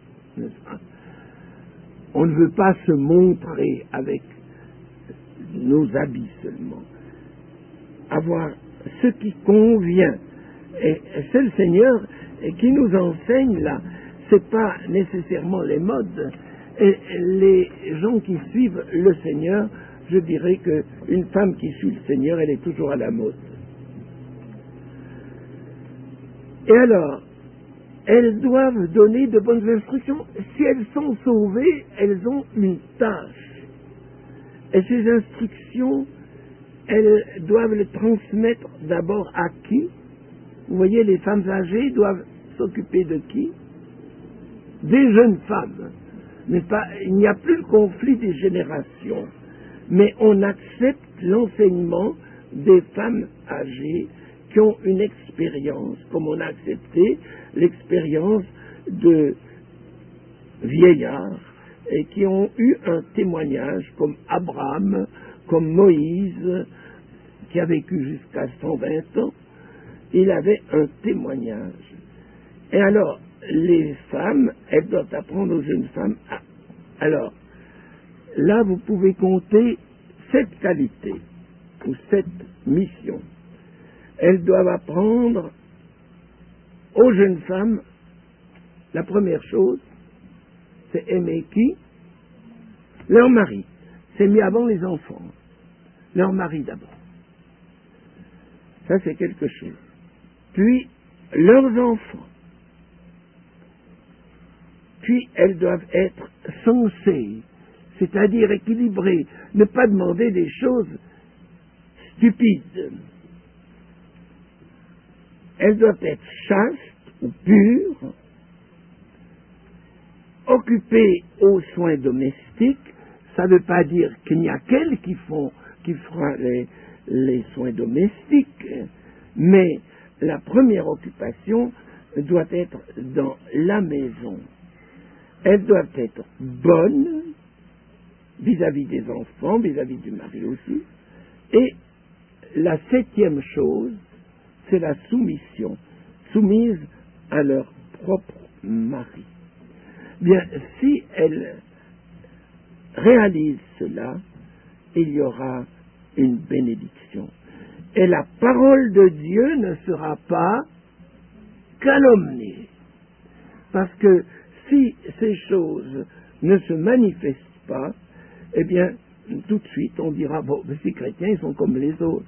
On ne veut pas se montrer avec nos habits seulement. Avoir ce qui convient. Et c'est le Seigneur qui nous enseigne là. C'est pas nécessairement les modes. Et les gens qui suivent le Seigneur, je dirais qu'une femme qui suit le Seigneur, elle est toujours à la mode. Et alors, elles doivent donner de bonnes instructions. Si elles sont sauvées, elles ont une tâche. Et ces instructions, elles doivent les transmettre d'abord à qui? Vous voyez, les femmes âgées doivent s'occuper de qui? Des jeunes femmes. N'est-ce pas? Il n'y a plus le conflit des générations. Mais on accepte l'enseignement des femmes âgées qui ont une expérience, comme on a accepté l'expérience de vieillards et qui ont eu un témoignage comme Abraham, comme Moïse, qui a vécu jusqu'à cent vingt ans. Il avait un témoignage. Et alors, les femmes, elles doivent apprendre aux jeunes femmes. À... Alors, là, vous pouvez compter sept qualités ou sept missions. Elles doivent apprendre aux jeunes femmes, la première chose, c'est aimer qui? Leur mari. C'est mis avant les enfants. Leur mari d'abord. Ça, c'est quelque chose. Puis, leurs enfants. Puis, elles doivent être sensées, c'est-à-dire équilibrées. Ne pas demander des choses stupides. Elles doivent être chastes ou pures, occupées aux soins domestiques. Ça ne veut pas dire qu'il n'y a qu'elles qui font, qui feront les, les soins domestiques, mais la première occupation doit être dans la maison. Elles doivent être bonnes vis-à-vis des enfants, vis-à-vis du mari aussi. Et la septième chose, c'est la soumission, soumise à leur propre mari. Bien, si elles réalisent cela, il y aura une bénédiction. Et la parole de Dieu ne sera pas calomniée. Parce que si ces choses ne se manifestent pas, eh bien, tout de suite, on dira, bon, ces chrétiens, ils sont comme les autres.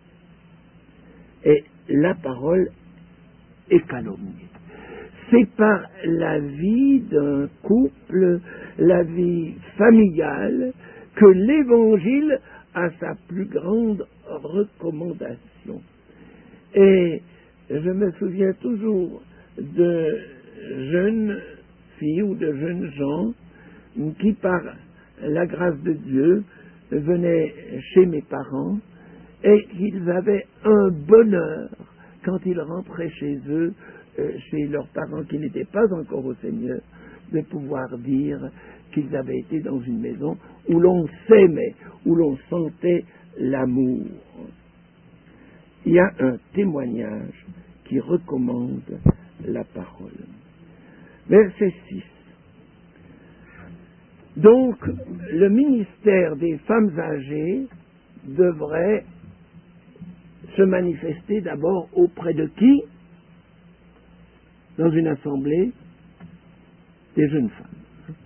Et la parole est calomniée. C'est par la vie d'un couple, la vie familiale, que l'Évangile a sa plus grande recommandation. Et je me souviens toujours de jeunes filles ou de jeunes gens qui, par la grâce de Dieu, venaient chez mes parents et qu'ils avaient un bonheur quand ils rentraient chez eux, euh, chez leurs parents qui n'étaient pas encore au Seigneur, de pouvoir dire qu'ils avaient été dans une maison où l'on s'aimait, où l'on sentait l'amour. Il y a un témoignage qui recommande la parole. Verset six. Donc, le ministère des femmes âgées devrait se manifester d'abord auprès de qui? Dans une assemblée des jeunes femmes.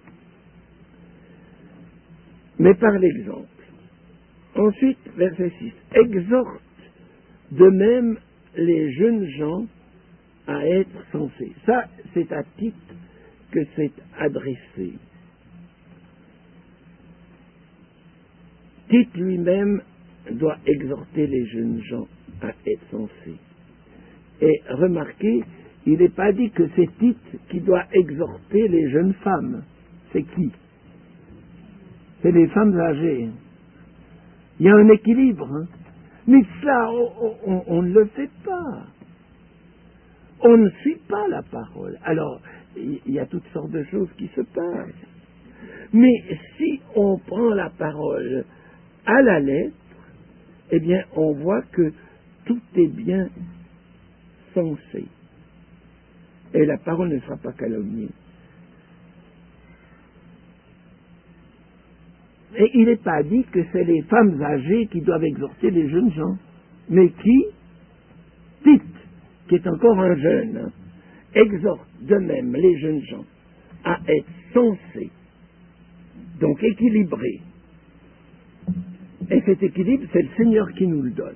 Mais par l'exemple. Ensuite, verset six. Exhorte de même les jeunes gens à être sensés. Ça, c'est à Tite que c'est adressé. Tite lui-même doit exhorter les jeunes gens à être sensés. Et remarquez, il n'est pas dit que c'est Tite qui doit exhorter les jeunes femmes. C'est qui? C'est les femmes âgées. Il y a un équilibre. Hein? Mais ça, on, on, on ne le fait pas. On ne suit pas la parole. Alors, il y a toutes sortes de choses qui se passent. Mais si on prend la parole à la lettre, eh bien, on voit que tout est bien sensé. Et la parole ne sera pas calomniée. Et il n'est pas dit que c'est les femmes âgées qui doivent exhorter les jeunes gens. Mais qui? Tite, qui est encore un jeune, hein, exhorte de même les jeunes gens à être sensés, donc équilibrés. Et cet équilibre, c'est le Seigneur qui nous le donne.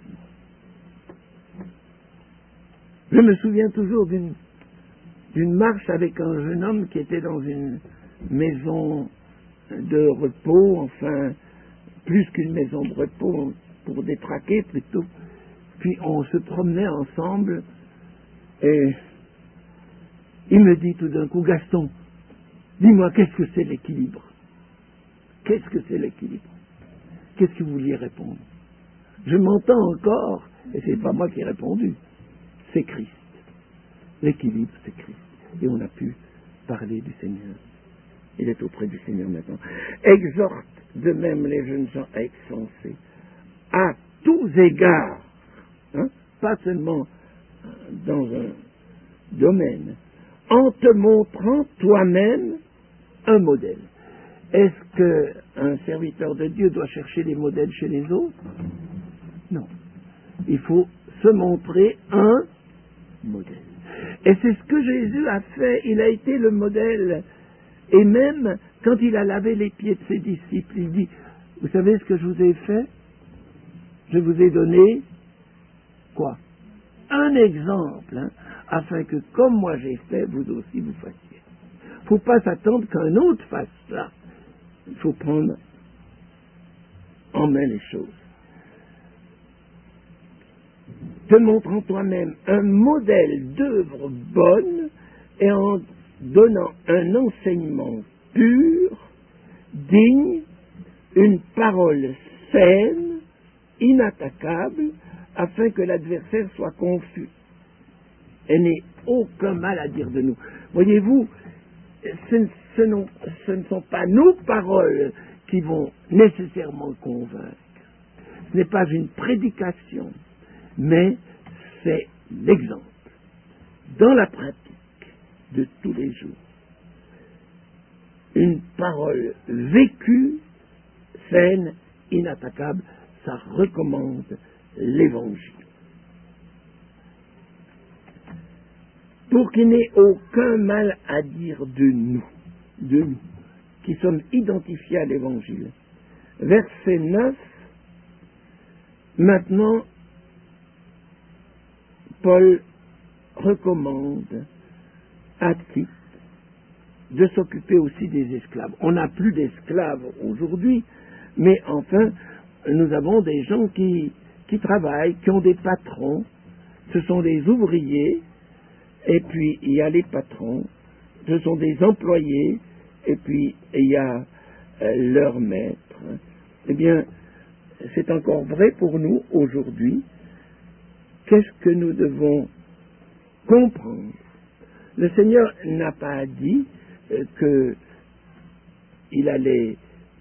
Je me souviens toujours d'une d'une marche avec un jeune homme qui était dans une maison de repos, enfin, plus qu'une maison de repos, pour détraquer plutôt. Puis on se promenait ensemble et il me dit tout d'un coup, Gaston, dis-moi, qu'est-ce que c'est l'équilibre? Qu'est-ce que c'est l'équilibre? Qu'est-ce que vous vouliez répondre? Je m'entends encore, et c'est pas moi qui ai répondu, c'est Christ. L'équilibre, c'est Christ. Et on a pu parler du Seigneur. Il est auprès du Seigneur maintenant. Exhorte de même les jeunes gens à être sensés, à tous égards, hein, pas seulement dans un domaine, en te montrant toi-même un modèle. Est-ce qu'un serviteur de Dieu doit chercher des modèles chez les autres? Non. Il faut se montrer un modèle. Et c'est ce que Jésus a fait. Il a été le modèle. Et même quand il a lavé les pieds de ses disciples, il dit, vous savez ce que je vous ai fait? Je vous ai donné quoi? Un exemple, hein, afin que comme moi j'ai fait, vous aussi vous fassiez. Il ne faut pas s'attendre qu'un autre fasse ça. Il faut prendre en main les choses. Te montrant toi-même un modèle d'œuvre bonne et en donnant un enseignement pur, digne, une parole saine, inattaquable, afin que l'adversaire soit confus et n'ait aucun mal à dire de nous. Voyez-vous, ce, ce, non, ce ne sont pas nos paroles qui vont nécessairement convaincre. Ce n'est pas une prédication, mais c'est l'exemple dans la pratique de tous les jours. Une parole vécue, saine, inattaquable, ça recommande l'Évangile. Pour qu'il n'ait aucun mal à dire de nous, de nous, qui sommes identifiés à l'Évangile. Verset neuf, maintenant, Paul recommande à Tite de s'occuper aussi des esclaves. On n'a plus d'esclaves aujourd'hui, mais enfin, nous avons des gens qui, qui travaillent, qui ont des patrons. Ce sont des ouvriers, et puis il y a les patrons. Ce sont des employés, et puis il y a euh, leur maître. Eh bien, c'est encore vrai pour nous aujourd'hui. Qu'est-ce que nous devons comprendre? Le Seigneur n'a pas dit euh, qu'il allait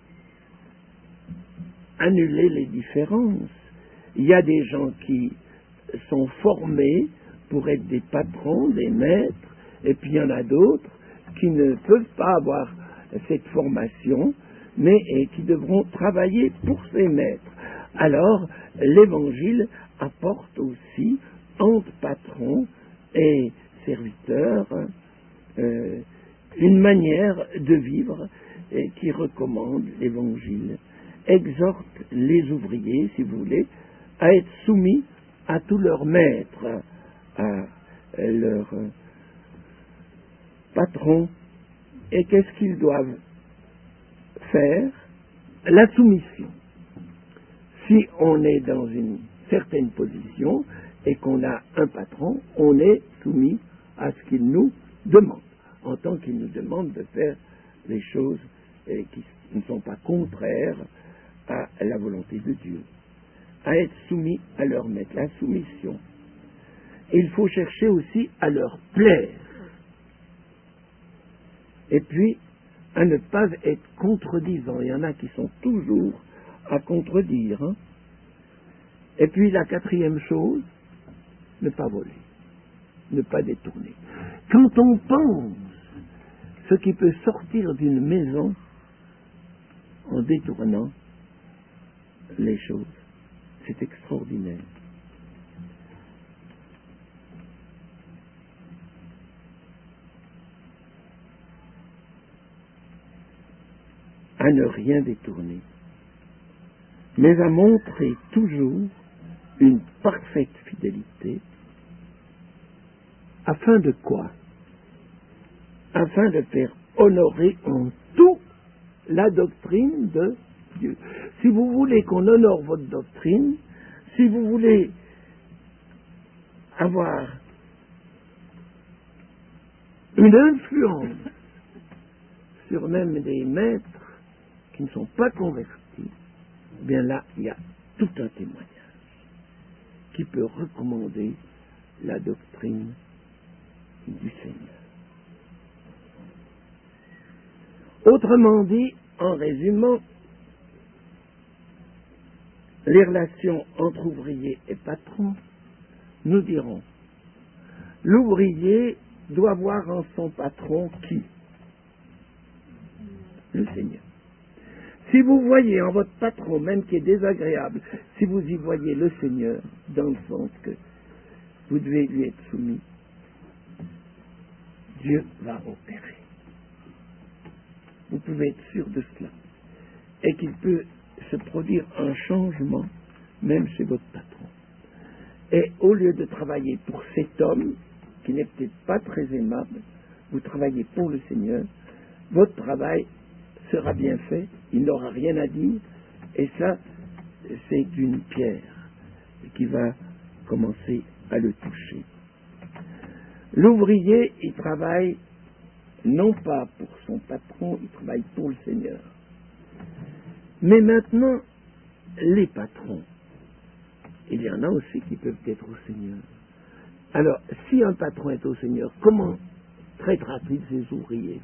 annuler les différences. Il y a des gens qui sont formés pour être des patrons, des maîtres, et puis il y en a d'autres qui ne peuvent pas avoir cette formation, mais et qui devront travailler pour ces maîtres. Alors, l'Évangile apporte aussi, entre patrons et serviteurs, euh, une manière de vivre euh, qui recommande l'Évangile, exhorte les ouvriers, si vous voulez, à être soumis à tous leurs maîtres, à leurs euh, patrons. Et qu'est-ce qu'ils doivent faire? La soumission. Si on est dans une certaine position et qu'on a un patron, on est soumis à ce qu'il nous demande, en tant qu'il nous demande de faire les choses eh, qui ne sont pas contraires à la volonté de Dieu, à être soumis à leur maître, la soumission. Et il faut chercher aussi à leur plaire, et puis à ne pas être contredisant. Il y en a qui sont toujours à contredire. Hein. Et puis la quatrième chose, ne pas voler, ne pas détourner. Quand on pense ce qui peut sortir d'une maison en détournant les choses, c'est extraordinaire. À ne rien détourner, mais à montrer toujours une parfaite fidélité. Afin de quoi? Afin de faire honorer en tout la doctrine de Dieu. Si vous voulez qu'on honore votre doctrine, si vous voulez avoir une influence sur même des maîtres qui ne sont pas convertis, eh bien là, il y a tout un témoignage qui peut recommander la doctrine du Seigneur. Autrement dit, en résumant, les relations entre ouvriers et patrons, nous dirons, l'ouvrier doit voir en son patron qui? Le Seigneur. Si vous voyez en votre patron, même qui est désagréable, si vous y voyez le Seigneur, dans le sens que vous devez lui être soumis, Dieu va opérer. Vous pouvez être sûr de cela. Et qu'il peut se produire un changement, même chez votre patron. Et au lieu de travailler pour cet homme, qui n'est peut-être pas très aimable, vous travaillez pour le Seigneur, votre travail sera bien fait, il n'aura rien à dire, et ça, c'est une pierre qui va commencer à le toucher. L'ouvrier, il travaille non pas pour son patron, il travaille pour le Seigneur. Mais maintenant, les patrons, il y en a aussi qui peuvent être au Seigneur. Alors, si un patron est au Seigneur, comment traitera-t-il ses ouvriers?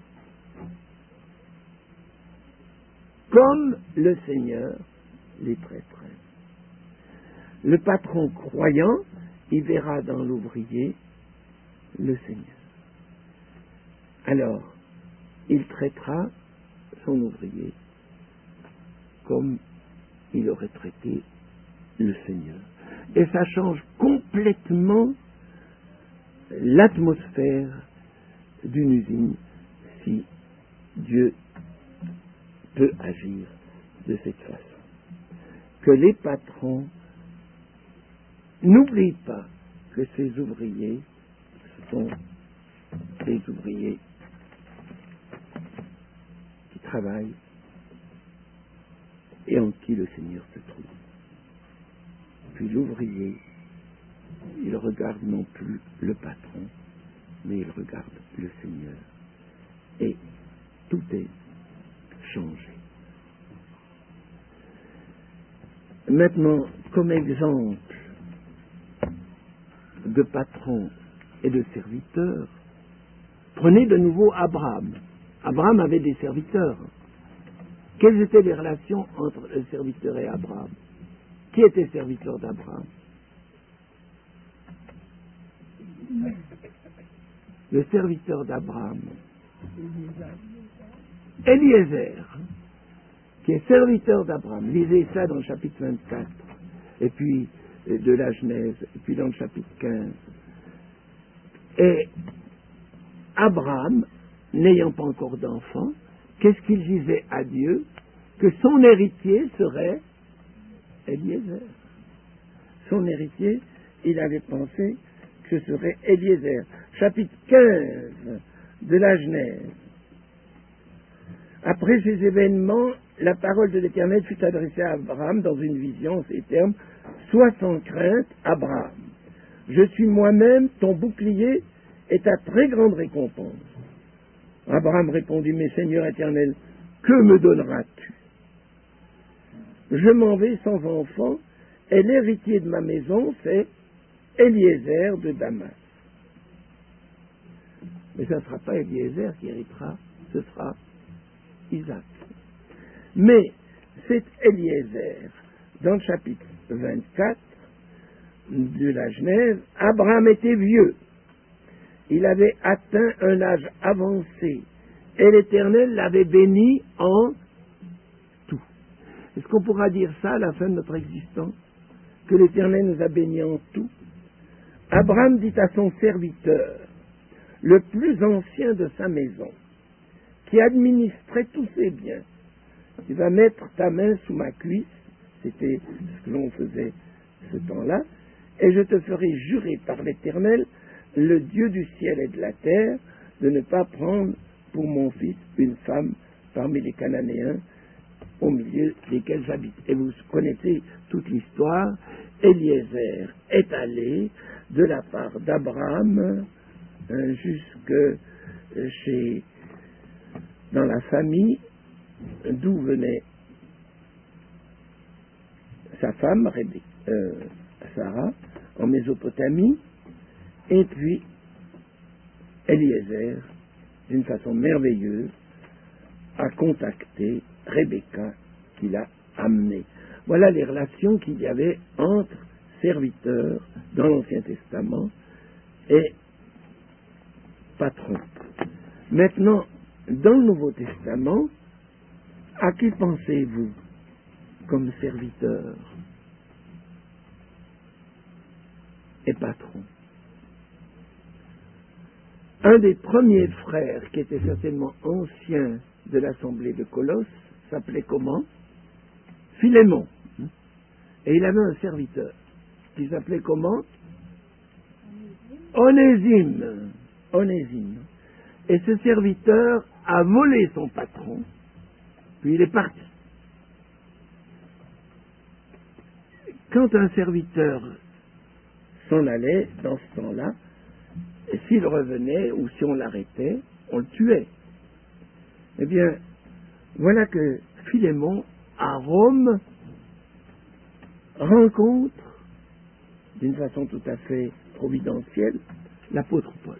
Comme le Seigneur les traiterait. Le patron croyant, il verra dans l'ouvrier le Seigneur. Alors, il traitera son ouvrier comme il aurait traité le Seigneur. Et ça change complètement l'atmosphère d'une usine si Dieu peut agir de cette façon. Que les patrons n'oublient pas que ces ouvriers sont des ouvriers qui travaillent et en qui le Seigneur se trouve. Puis l'ouvrier, il regarde non plus le patron, mais il regarde le Seigneur. Et tout est changé. Maintenant, comme exemple de patron et de serviteur, prenez de nouveau Abraham. Abraham avait des serviteurs. Quelles étaient les relations entre le serviteur et Abraham? Qui était serviteur d'Abraham? Le serviteur d'Abraham, Eliezer, qui est serviteur d'Abraham, lisez ça dans le chapitre vingt-quatre, et puis de la Genèse, et puis dans le chapitre quinze. Et Abraham, n'ayant pas encore d'enfant, qu'est-ce qu'il disait à Dieu? Que son héritier serait Eliezer. Son héritier, il avait pensé que ce serait Eliezer. Chapitre quinze de la Genèse. Après ces événements, la parole de l'Éternel fut adressée à Abraham dans une vision en ces termes: sois sans crainte, Abraham. Je suis moi-même ton bouclier et ta très grande récompense. Abraham répondit: mais Seigneur éternel, que me donneras-tu? Je m'en vais sans enfant, et l'héritier de ma maison, c'est Eliezer de Damas. Mais ce ne sera pas Eliezer qui héritera, ce sera Isaac. Mais c'est Eliezer, dans le chapitre vingt-quatre de la Genèse. Abraham était vieux, il avait atteint un âge avancé, et l'Éternel l'avait béni en tout. Est-ce qu'on pourra dire ça à la fin de notre existence? Que l'Éternel nous a bénis en tout? Abraham dit à son serviteur, le plus ancien de sa maison, qui administrait tous ses biens: tu vas mettre ta main sous ma cuisse, c'était ce que l'on faisait ce temps-là, et je te ferai jurer par l'Éternel, le Dieu du ciel et de la terre, de ne pas prendre pour mon fils une femme parmi les Cananéens au milieu desquels j'habite. Et vous connaissez toute l'histoire. Eliezer est allé de la part d'Abraham hein, jusque chez dans la famille d'où venait sa femme, Rébé, euh, Sarah, en Mésopotamie, et puis Eliezer, d'une façon merveilleuse, a contacté Rebecca, qui l'a amenée. Voilà les relations qu'il y avait entre serviteurs dans l'Ancien Testament et patrons. Maintenant, dans le Nouveau Testament, à qui pensez-vous comme serviteur et patron? Un des premiers frères, qui était certainement ancien de l'assemblée de Colosse, s'appelait comment? Philémon. Et il avait un serviteur qui s'appelait comment? Onésime. Onésime. Et ce serviteur a volé son patron, puis il est parti. Quand un serviteur s'en allait, dans ce temps-là, s'il revenait ou si on l'arrêtait, on le tuait. Eh bien, voilà que Philémon, à Rome, rencontre, d'une façon tout à fait providentielle, l'apôtre Paul.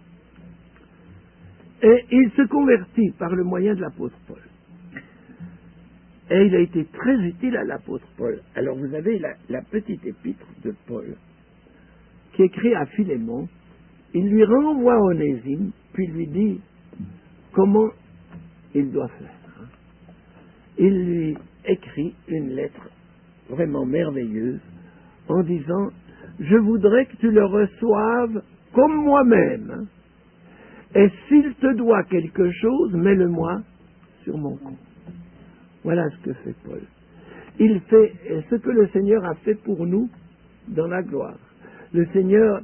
Et il se convertit par le moyen de l'apôtre Paul. Et il a été très utile à l'apôtre Paul. Alors vous avez la, la petite épître de Paul, qui écrit à Philémon. Il lui renvoie Onésime, puis lui dit comment il doit faire. Il lui écrit une lettre vraiment merveilleuse en disant: je voudrais que tu le reçoives comme moi-même, et s'il te doit quelque chose, mets-le-moi sur mon compte. Voilà ce que fait Paul. Il fait ce que le Seigneur a fait pour nous dans la gloire. Le Seigneur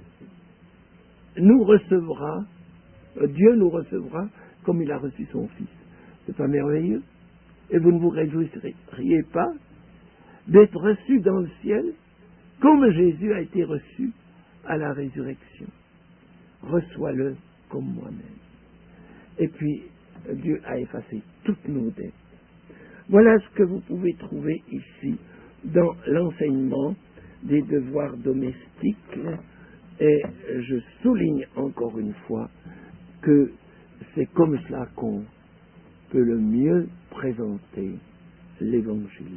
nous recevra, Dieu nous recevra comme il a reçu son Fils. C'est pas merveilleux? Et vous ne vous réjouiriez pas d'être reçu dans le ciel comme Jésus a été reçu à la résurrection? Reçois-le comme moi-même. Et puis, Dieu a effacé toutes nos dettes. Voilà ce que vous pouvez trouver ici dans l'enseignement des devoirs domestiques. Et je souligne encore une fois que c'est comme cela qu'on peut le mieux présenter l'Évangile.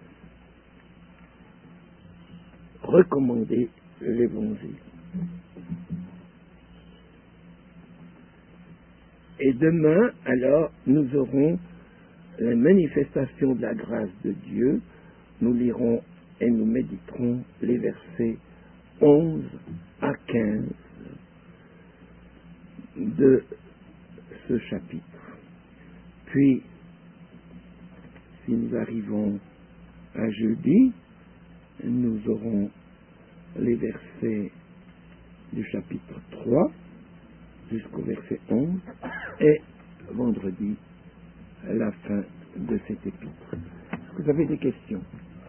Recommander l'Évangile. Et demain, alors, nous aurons la manifestation de la grâce de Dieu. Nous lirons et nous méditerons les versets onze à quinze de ce chapitre. Puis, si nous arrivons à jeudi, nous aurons les versets du chapitre trois jusqu'au verset onze et vendredi, la fin de cet épître. Est-ce que vous avez des questions?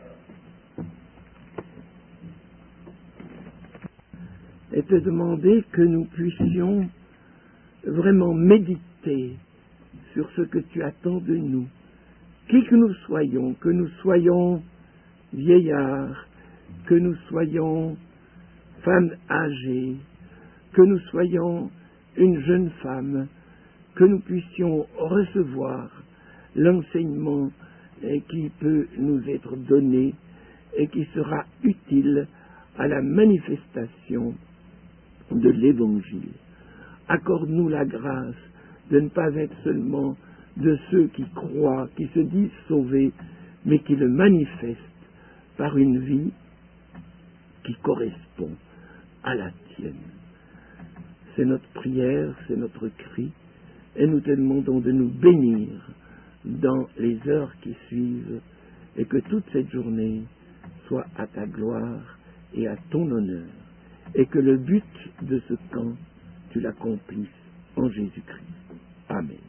Et te demander que nous puissions vraiment méditer sur ce que tu attends de nous. Qui que nous soyons, que nous soyons vieillards, que nous soyons femmes âgées, que nous soyons une jeune femme, que nous puissions recevoir l'enseignement qui peut nous être donné et qui sera utile à la manifestation de l'Évangile. Accorde-nous la grâce de ne pas être seulement de ceux qui croient, qui se disent sauvés, mais qui le manifestent par une vie qui correspond à la tienne. C'est notre prière, c'est notre cri, et nous te demandons de nous bénir dans les heures qui suivent, et que toute cette journée soit à ta gloire et à ton honneur, et que le but de ce temps, tu l'accomplisses en Jésus-Christ. Amen.